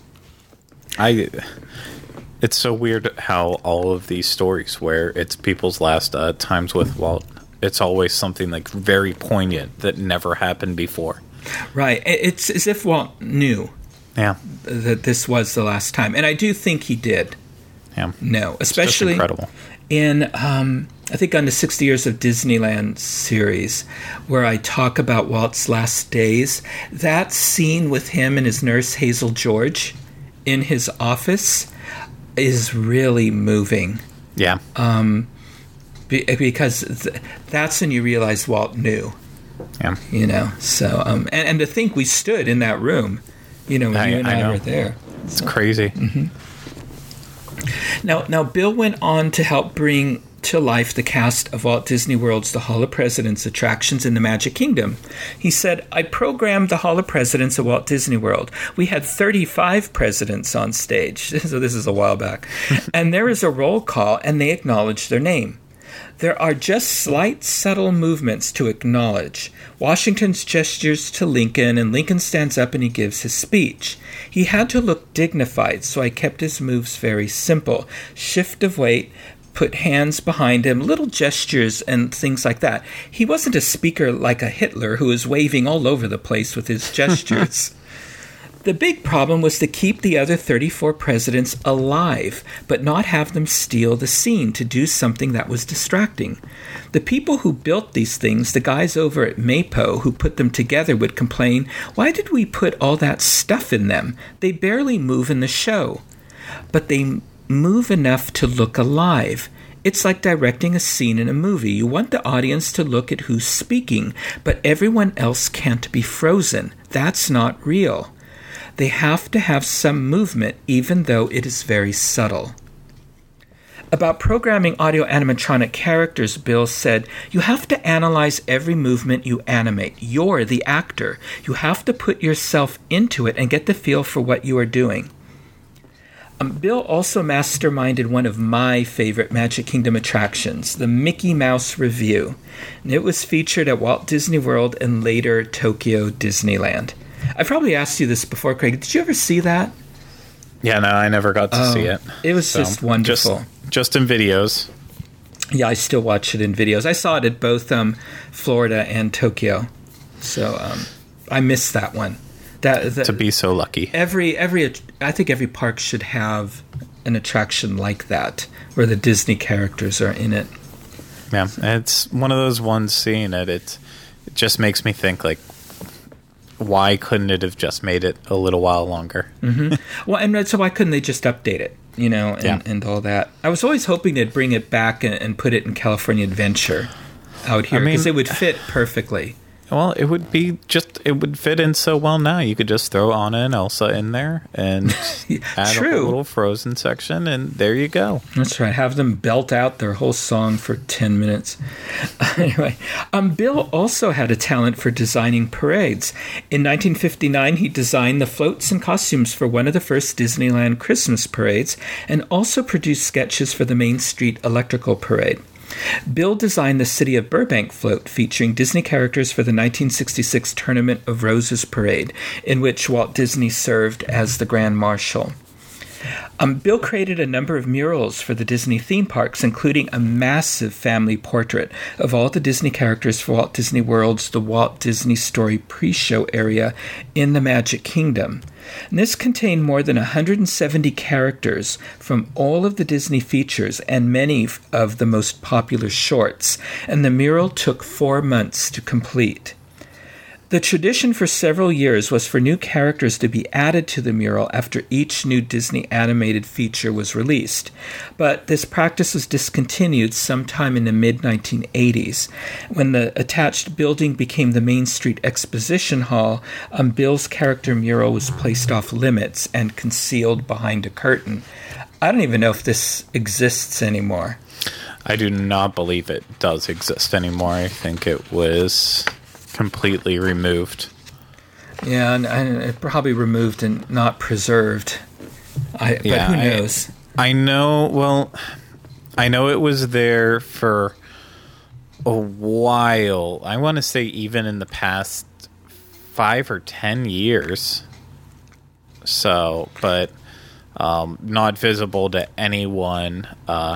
I. It's so weird how all of these stories where it's people's last uh, times with Walt, it's always something like very poignant that never happened before. Right. It's as if Walt knew yeah. that this was the last time. And I do think he did. Yeah. No, especially it's just incredible. In, um, I think on the sixty Years of Disneyland series, where I talk about Walt's last days, that scene with him and his nurse Hazel George in his office is really moving. Yeah. Um, be, because th- that's when you realize Walt knew. Yeah. You know, so, um, and, and to think we stood in that room, you know, when I, you and I, I were there. It's so. crazy. Mm-hmm. Now, now, Bill went on to help bring to life the cast of Walt Disney World's The Hall of Presidents attractions in the Magic Kingdom. He said, I programmed the Hall of Presidents at Walt Disney World. We had thirty-five presidents on stage. So this is a while back. And there is a roll call, and they acknowledge their name. There are just slight, subtle movements to acknowledge. Washington's gestures to Lincoln, and Lincoln stands up and he gives his speech. He had to look dignified, so I kept his moves very simple. Shift of weight, put hands behind him, little gestures and things like that. He wasn't a speaker like a Hitler who was waving all over the place with his gestures. The big problem was to keep the other thirty-four presidents alive, but not have them steal the scene to do something that was distracting. The people who built these things, the guys over at Mapo who put them together, would complain, why did we put all that stuff in them? They barely move in the show. But they move enough to look alive. It's like directing a scene in a movie. You want the audience to look at who's speaking, but everyone else can't be frozen. That's not real. They have to have some movement, even though it is very subtle. About programming audio animatronic characters, Bill said, you have to analyze every movement you animate. You're the actor. You have to put yourself into it and get the feel for what you are doing. Um, Bill also masterminded one of my favorite Magic Kingdom attractions, the Mickey Mouse Revue. And it was featured at Walt Disney World and later Tokyo Disneyland. I probably asked you this before, Craig. Did you ever see that? Yeah, no, I never got to oh, see it. It was so just wonderful. Just just in videos. Yeah, I still watch it in videos. I saw it at both um, Florida and Tokyo, so um, I missed that one. That, that to be so lucky. Every every I think every park should have an attraction like that, where the Disney characters are in it. Yeah, it's one of those ones. Seeing it, it, it just makes me think, like, why couldn't it have just made it a little while longer? Mm-hmm. Well, and so why couldn't they just update it? You know, and, yeah. and all that. I was always hoping they'd bring it back and, and put it in California Adventure out here, because I mean, it would fit perfectly. Well, it would be just, it would fit in so well now. You could just throw Anna and Elsa in there and add True. a little Frozen section, and there you go. That's right. Have them belt out their whole song for ten minutes. Anyway, um, Bill also had a talent for designing parades. In nineteen fifty-nine, he designed the floats and costumes for one of the first Disneyland Christmas parades, and also produced sketches for the Main Street Electrical Parade. Bill designed the City of Burbank float featuring Disney characters for the nineteen sixty-six Tournament of Roses parade, in which Walt Disney served as the Grand Marshal. Um, Bill created a number of murals for the Disney theme parks, including a massive family portrait of all the Disney characters for Walt Disney World's The Walt Disney Story pre-show area in the Magic Kingdom. And this contained more than one hundred seventy characters from all of the Disney features and many of the most popular shorts, and the mural took four months to complete. The tradition for several years was for new characters to be added to the mural after each new Disney animated feature was released, but this practice was discontinued sometime in the mid nineteen eighties. When the attached building became the Main Street Exposition Hall, um, Bill's character mural was placed off limits and concealed behind a curtain. I don't even know if this exists anymore. I do not believe it does exist anymore. I think it was completely removed. Yeah, and, and it probably removed and not preserved. I, yeah, but who knows? I, I know, well, I know it was there for a while. I want to say even in the past five or ten years. So, but um, not visible to anyone, uh,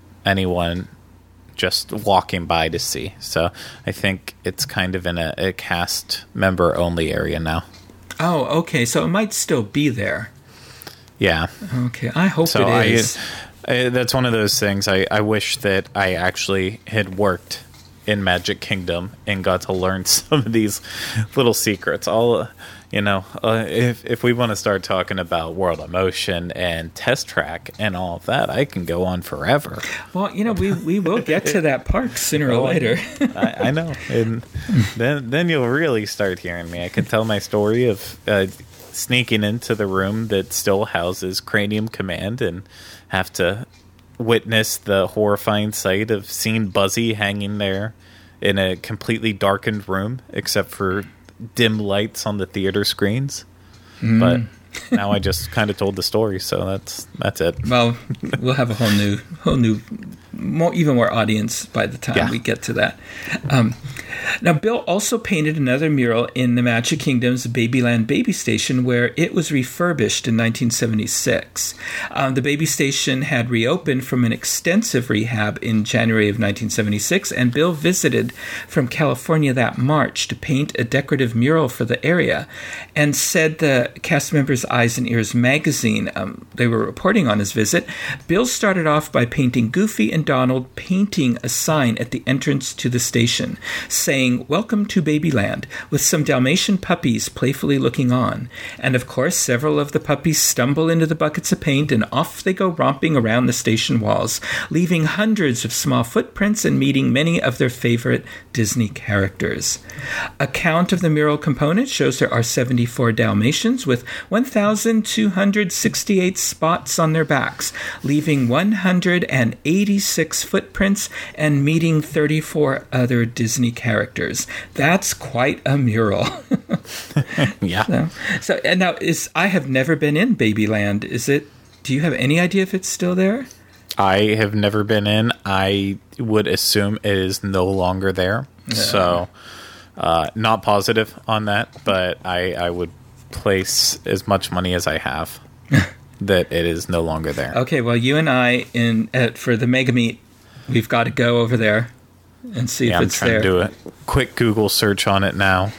anyone just walking by to see. So I think it's kind of in a, a cast member only area now. Oh, okay. So it might still be there. Yeah. Okay. I hope so it is. I, I, that's one of those things. I, I wish that I actually had worked in Magic Kingdom and got to learn some of these little secrets. All, you know, uh, if if we want to start talking about World of Motion and Test Track and all of that, I can go on forever. Well, you know, we, we will get to that park sooner or later. I, I know, and then then you'll really start hearing me. I can tell my story of uh, sneaking into the room that still houses Cranium Command and have to witness the horrifying sight of seeing Buzzy hanging there in a completely darkened room except for dim lights on the theater screens. Mm. But now I just kind of told the story, so that's that's it. Well, we'll have a whole new whole new more even more audience by the time yeah. we get to that. Um, now, Bill also painted another mural in the Magic Kingdom's Babyland Baby Station, where it was refurbished in nineteen seventy-six. Um, the Baby Station had reopened from an extensive rehab in January of nineteen seventy-six, and Bill visited from California that March to paint a decorative mural for the area, and said the cast members' Eyes and Ears magazine, um, they were reporting on his visit, Bill started off by painting Goofy and Donald painting a sign at the entrance to the station, saying, "Welcome to Babyland," with some Dalmatian puppies playfully looking on. And of course, several of the puppies stumble into the buckets of paint, and off they go romping around the station walls, leaving hundreds of small footprints and meeting many of their favorite Disney characters. A count of the mural components shows there are seventy-four Dalmatians with one thousand two hundred sixty-eight spots on their backs, leaving one hundred eighty-six footprints and meeting thirty-four other Disney characters. That's quite a mural. Yeah. So, so and now is I have never been in Babyland. Is it? Do you have any idea if it's still there? I have never been in. I would assume it is no longer there. Yeah. So, uh, not positive on that, but I, I would place as much money as I have. that it is no longer there. Okay, well, you and I, in uh, for the Mega Meet, we've got to go over there and see yeah, if it's there. I'm trying to do a quick Google search on it now.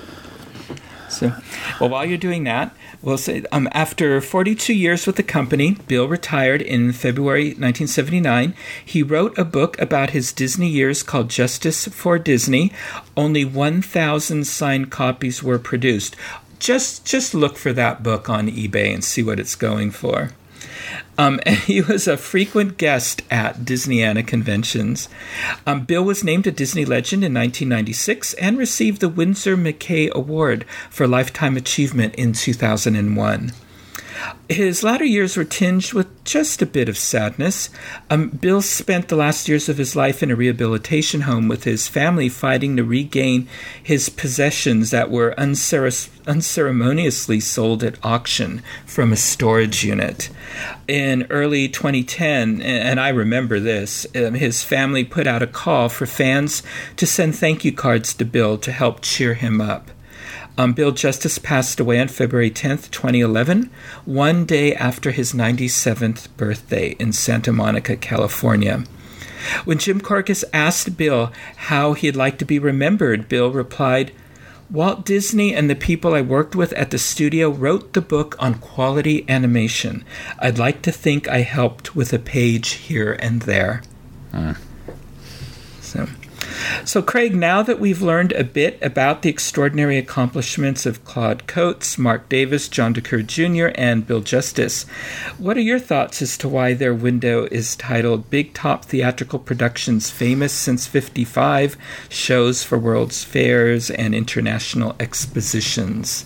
So, well, while you're doing that, we'll say um, after forty-two years with the company, Bill retired in February nineteen seventy-nine. He wrote a book about his Disney years called Justice for Disney. Only one thousand signed copies were produced. Just, just look for that book on eBay and see what it's going for. Um, and he was a frequent guest at Disneyana conventions. Um, Bill was named a Disney Legend in nineteen ninety-six and received the Winsor McCay Award for Lifetime Achievement in two thousand one. His latter years were tinged with just a bit of sadness. Um, Bill spent the last years of his life in a rehabilitation home with his family, fighting to regain his possessions that were uncere- unceremoniously sold at auction from a storage unit. In early twenty ten, and I remember this, um, his family put out a call for fans to send thank you cards to Bill to help cheer him up. Um, Bill Justice passed away on February tenth, twenty eleven, one day after his ninety-seventh birthday in Santa Monica, California. When Jim Korkis asked Bill how he'd like to be remembered, Bill replied, "Walt Disney and the people I worked with at the studio wrote the book on quality animation. I'd like to think I helped with a page here and there." Hmm. So... So, Craig, now that we've learned a bit about the extraordinary accomplishments of Claude Coates, Marc Davis, John DeCuir Junior, and Bill Justice, what are your thoughts as to why their window is titled Big Top Theatrical Productions Famous Since fifty-five, Shows for World's Fairs and International Expositions?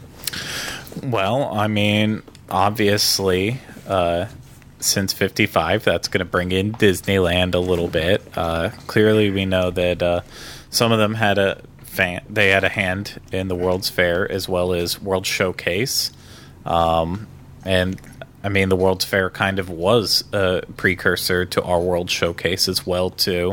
Well, I mean, obviously... Uh Since fifty-five, that's going to bring in Disneyland a little bit. Uh, clearly, we know that uh, some of them had a fan, they had a hand in the World's Fair as well as World Showcase, um, and I mean the World's Fair kind of was a precursor to our World Showcase as well too.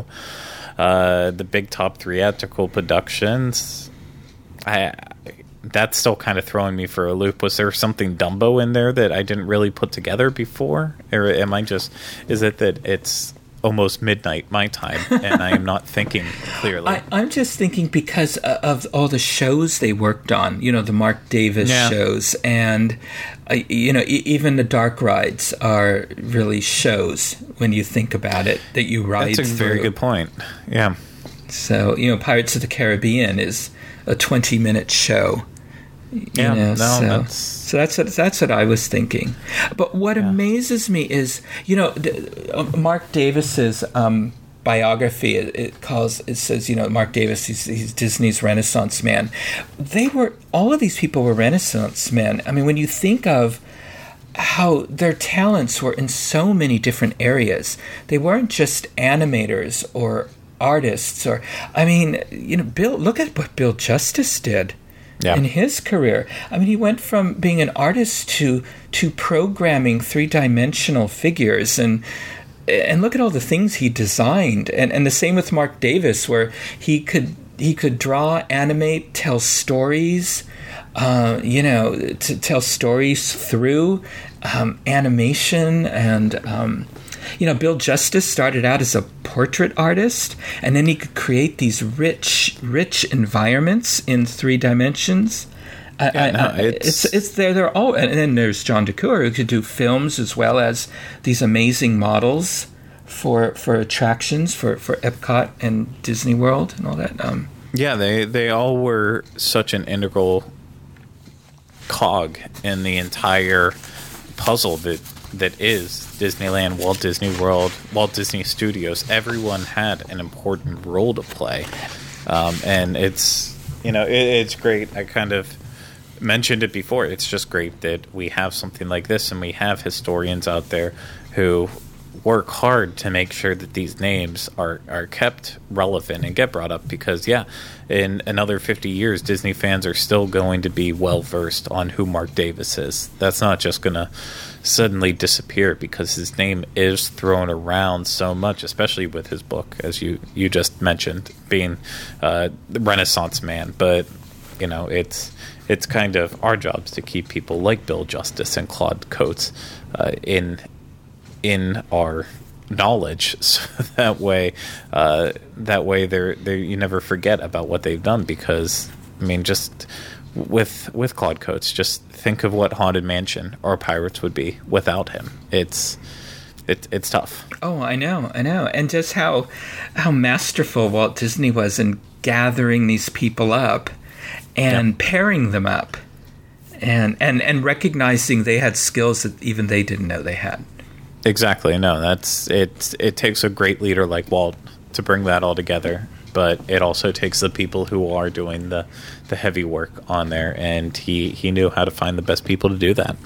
Uh, the Big Top Theatrical Productions, I. That's still kind of throwing me for a loop. Was there something Dumbo in there that I didn't really put together before? Or am I just... Is it that it's almost midnight my time and I am not thinking clearly? I, I'm just thinking because of all the shows they worked on. You know, the Marc Davis yeah. shows. And, uh, you know, e- even the dark rides are really shows when you think about it that you ride through. That's a through. very good point. Yeah. So, you know, Pirates of the Caribbean is a twenty-minute show. You yeah, know, no, so that's... so that's what, that's what I was thinking. But what yeah. amazes me is, you know, uh, Marc Davis's um, biography. It, it calls it says, you know, Marc Davis, he's, he's Disney's Renaissance man. They were all of these people were Renaissance men. I mean, when you think of how their talents were in so many different areas, they weren't just animators or artists, or I mean, you know, Bill. Look at what Bill Justice did. Yeah. In his career. I mean, he went from being an artist to to programming three-dimensional figures, and and look at all the things he designed. And and the same with Marc Davis, where he could he could draw, animate, tell stories, uh, you know, to tell stories through um, animation. And um, you know, Bill Justice started out as a portrait artist, and then he could create these rich, rich environments in three dimensions. Yeah, I, no, I, it's, it's it's there. They're all, and then there's John DeCuir, who could do films as well as these amazing models for for attractions for, for Epcot and Disney World and all that. Um, yeah, they they all were such an integral cog in the entire puzzle that. that is Disneyland, Walt Disney World, Walt Disney Studios. Everyone had an important role to play. Um, and it's, you know, it, it's great. I kind of mentioned it before. It's just great that we have something like this and we have historians out there who work hard to make sure that these names are, are kept relevant and get brought up because, yeah, in another fifty years, Disney fans are still going to be well-versed on who Marc Davis is. That's not just going to suddenly disappear because his name is thrown around so much, especially with his book, as you, you just mentioned, being uh, the Renaissance man. But you know, it's it's kind of our jobs to keep people like Bill Justice and Claude Coates uh, in in our knowledge, so that way uh, that way they're they you never forget about what they've done. Because I mean, just with with Claude Coates, just think of what Haunted Mansion or Pirates would be without him. It's it, it's tough. Oh, I know, I know, and just how how masterful Walt Disney was in gathering these people up and yep. pairing them up, and and and recognizing they had skills that even they didn't know they had. Exactly. No, that's it. It takes a great leader like Walt to bring that all together, but it also takes the people who are doing the, the heavy work on there, and he, he knew how to find the best people to do that.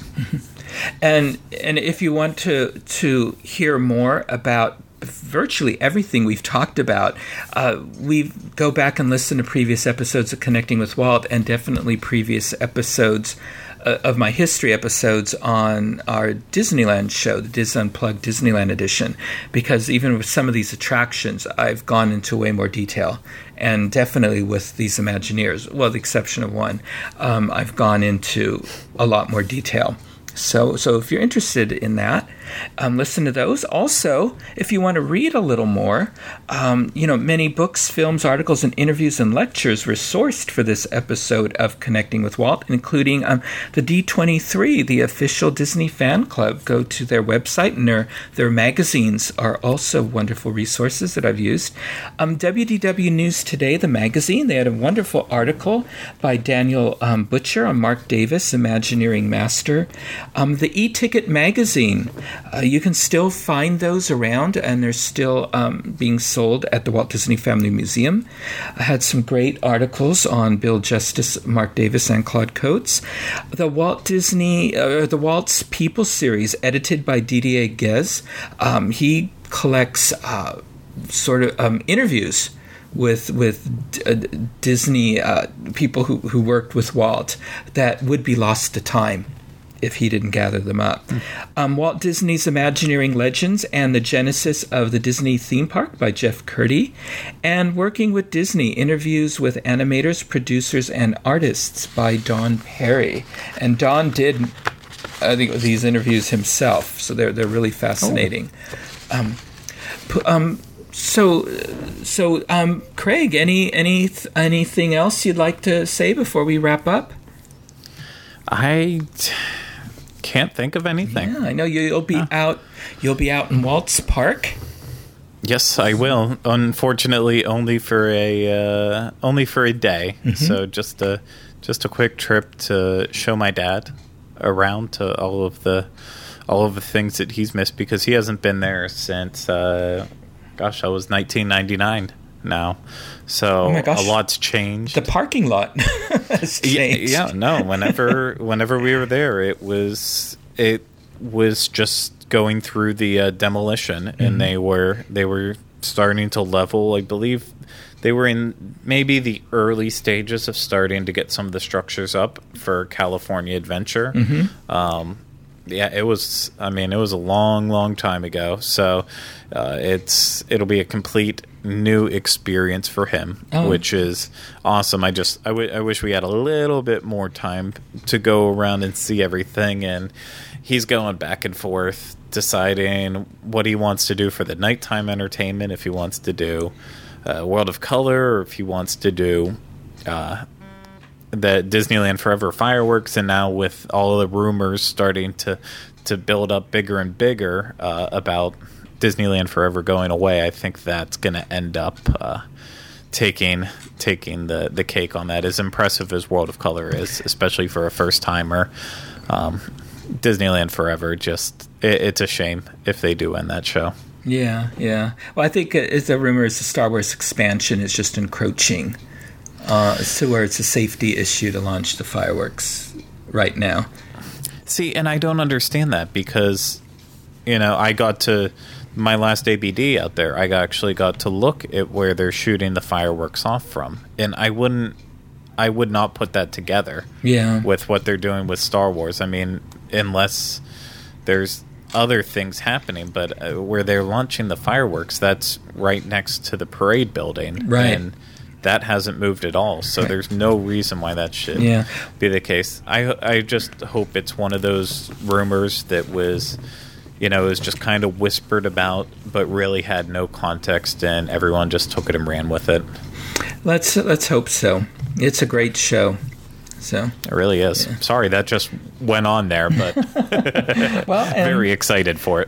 And and if you want to to hear more about virtually everything we've talked about, uh, we go back and listen to previous episodes of Connecting with Walt, and definitely previous episodes uh, of my history episodes on our Disneyland show, the Dis Unplugged Disneyland edition, because even with some of these attractions, I've gone into way more detail. And definitely with these Imagineers, well, the exception of one, um, I've gone into a lot more detail. So so if you're interested in that, um, listen to those. Also, if you want to read a little more, um, you know, many books, films, articles, and interviews and lectures were sourced for this episode of Connecting with Walt, including um, the D twenty-three, the official Disney fan club. Go to their website, and their, their magazines are also wonderful resources that I've used. Um, W D W News Today, the magazine, they had a wonderful article by Daniel um, Butcher on Mark Davis, Imagineering Master. Um, the E-Ticket magazine, uh, you can still find those around, and they're still um, being sold at the Walt Disney Family Museum. I had some great articles on Bill Justice, Mark Davis, and Claude Coates. The Walt Disney, uh, the Walt's People series, edited by Didier Guez. Um, he collects uh, sort of um, interviews with with uh, Disney uh, people who, who worked with Walt that would be lost to time if he didn't gather them up. Mm. Um, Walt Disney's Imagineering Legends and the Genesis of the Disney Theme Park by Jeff Curdy. And Working with Disney, Interviews with Animators, Producers, and Artists by Don Perry. And Don did, I think, these interviews himself, so they're they're really fascinating. Oh. Um, um, so, so um, Craig, any any anything else you'd like to say before we wrap up? I can't think of anything. Yeah, I know you, you'll be uh. out. You'll be out in Walt's Park. Yes, I will. Unfortunately, only for a uh, only for a day. Mm-hmm. So just a just a quick trip to show my dad around to all of the all of the things that he's missed, because he hasn't been there since uh, gosh, that was nineteen ninety-nine now. So oh my gosh. A lot's changed. The parking lot has changed. Yeah, yeah, no. Whenever whenever we were there, it was it was just going through the uh, demolition, mm-hmm. and they were they were starting to level. I believe they were in maybe the early stages of starting to get some of the structures up for California Adventure. Mm-hmm. Um, yeah, it was. I mean, it was a long, long time ago. So uh, it's it'll be a complete new experience for him, oh. which is awesome. I just I, w- I wish we had a little bit more time to go around and see everything. And he's going back and forth, deciding what he wants to do for the nighttime entertainment. If he wants to do uh, World of Color, or if he wants to do Uh, the Disneyland Forever fireworks. And now with all the rumors starting to to build up bigger and bigger uh, about Disneyland Forever going away, I think that's going to end up uh, taking taking the, the cake on that. As impressive as World of Color is, especially for a first timer, um, Disneyland Forever, just it, it's a shame if they do end that show. Yeah, yeah. Well, I think it's the rumor is the Star Wars expansion is just encroaching Uh, to where it's a safety issue to launch the fireworks right now. See, and I don't understand that, because, you know, I got to my last A B D out there. I actually got to look at where they're shooting the fireworks off from, and I wouldn't, I would not put that together. Yeah. With what they're doing with Star Wars. I mean, unless there's other things happening, but uh, where they're launching the fireworks, that's right next to the parade building, right? And that hasn't moved at all. So right. there's no reason why that should yeah. be the case. I I just hope it's one of those rumors that was, you know, was just kind of whispered about, but really had no context, and everyone just took it and ran with it. Let's let's hope so. It's a great show. So it really is. Yeah. Sorry that just went on there, but well, and, very excited for it.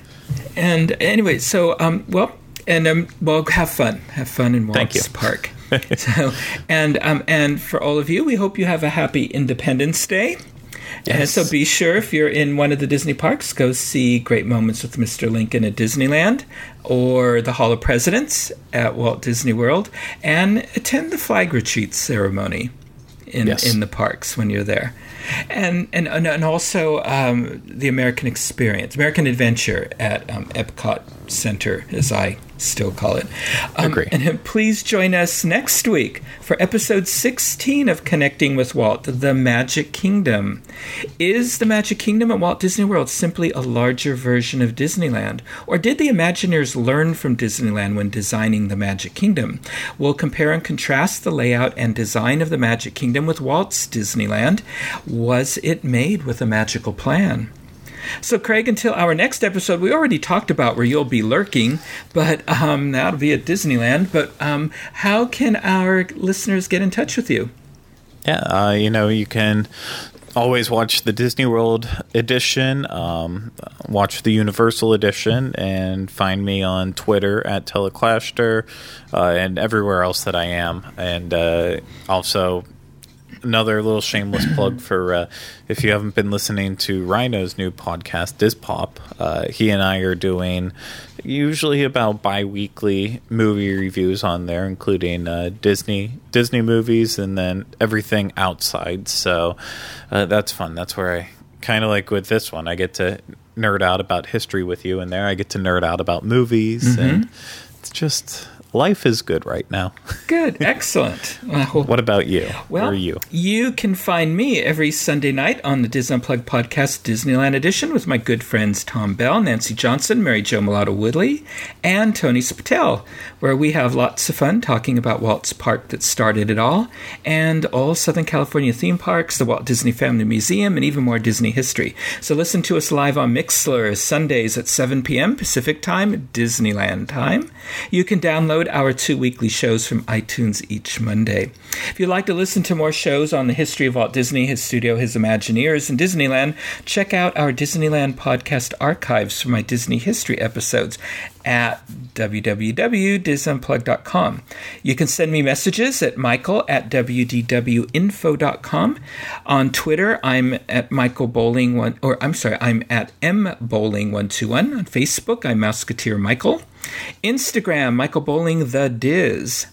And anyway, so um, well, and um, well, have fun, have fun in Walt's Park. so, and um, and for all of you, we hope you have a happy Independence Day. Yes. And so be sure, if you're in one of the Disney parks, go see Great Moments with Mister Lincoln at Disneyland or the Hall of Presidents at Walt Disney World, and attend the flag retreat ceremony in yes. in the parks when you're there. And and and also um, the American Experience, American Adventure at um, Epcot Center, as I still call it. Um, Agree. And please join us next week for episode sixteen of Connecting with Walt, The Magic Kingdom. Is the Magic Kingdom at Walt Disney World simply a larger version of Disneyland? Or did the Imagineers learn from Disneyland when designing the Magic Kingdom? We'll compare and contrast the layout and design of the Magic Kingdom with Walt's Disneyland. Was it made with a magical plan? So, Craig, until our next episode, we already talked about where you'll be lurking, but um, that'll be at Disneyland. But um, how can our listeners get in touch with you? Yeah, uh, you know, you can always watch the Disney World edition, um, watch the Universal edition, and find me on Twitter at Teleclaster uh, and everywhere else that I am. And uh, also... another little shameless plug for uh, if you haven't been listening to Rhino's new podcast, Diz Pop. Uh, he and I are doing usually about bi-weekly movie reviews on there, including uh, Disney Disney movies and then everything outside. So uh, that's fun. That's where I kind of like with this one, I get to nerd out about history with you, and there I get to nerd out about movies, mm-hmm. and it's just... life is good right now. Good. Excellent. Well, what about you? Well, Where are you? You can find me every Sunday night on the Disney Unplugged podcast Disneyland edition with my good friends Tom Bell, Nancy Johnson, Mary Jo Mulatto Woodley, and Tony Spatel, where we have lots of fun talking about Walt's park that started it all, and all Southern California theme parks, the Walt Disney Family Museum, and even more Disney history. So listen to us live on Mixlr Sundays at seven p.m. Pacific Time, Disneyland time. You can download our two weekly shows from iTunes each Monday. If you'd like to listen to more shows on the history of Walt Disney, his studio, his Imagineers, and Disneyland, check out our Disneyland podcast archives for my Disney history episodes at w w w dot dis unplugged dot com. You can send me messages at michael at w d w info dot com. On Twitter, I'm at Michael Bowling one, or I'm sorry, I'm at m bowling one two one. On Facebook, I'm Mouseketeer Michael. Instagram, Michael Bowling the Diz.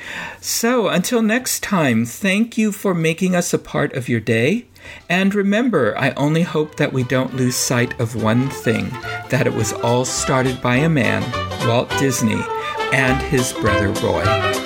So until next time, thank you for making us a part of your day. And remember, I only hope that we don't lose sight of one thing, that it was all started by a man, Walt Disney, and his brother Roy.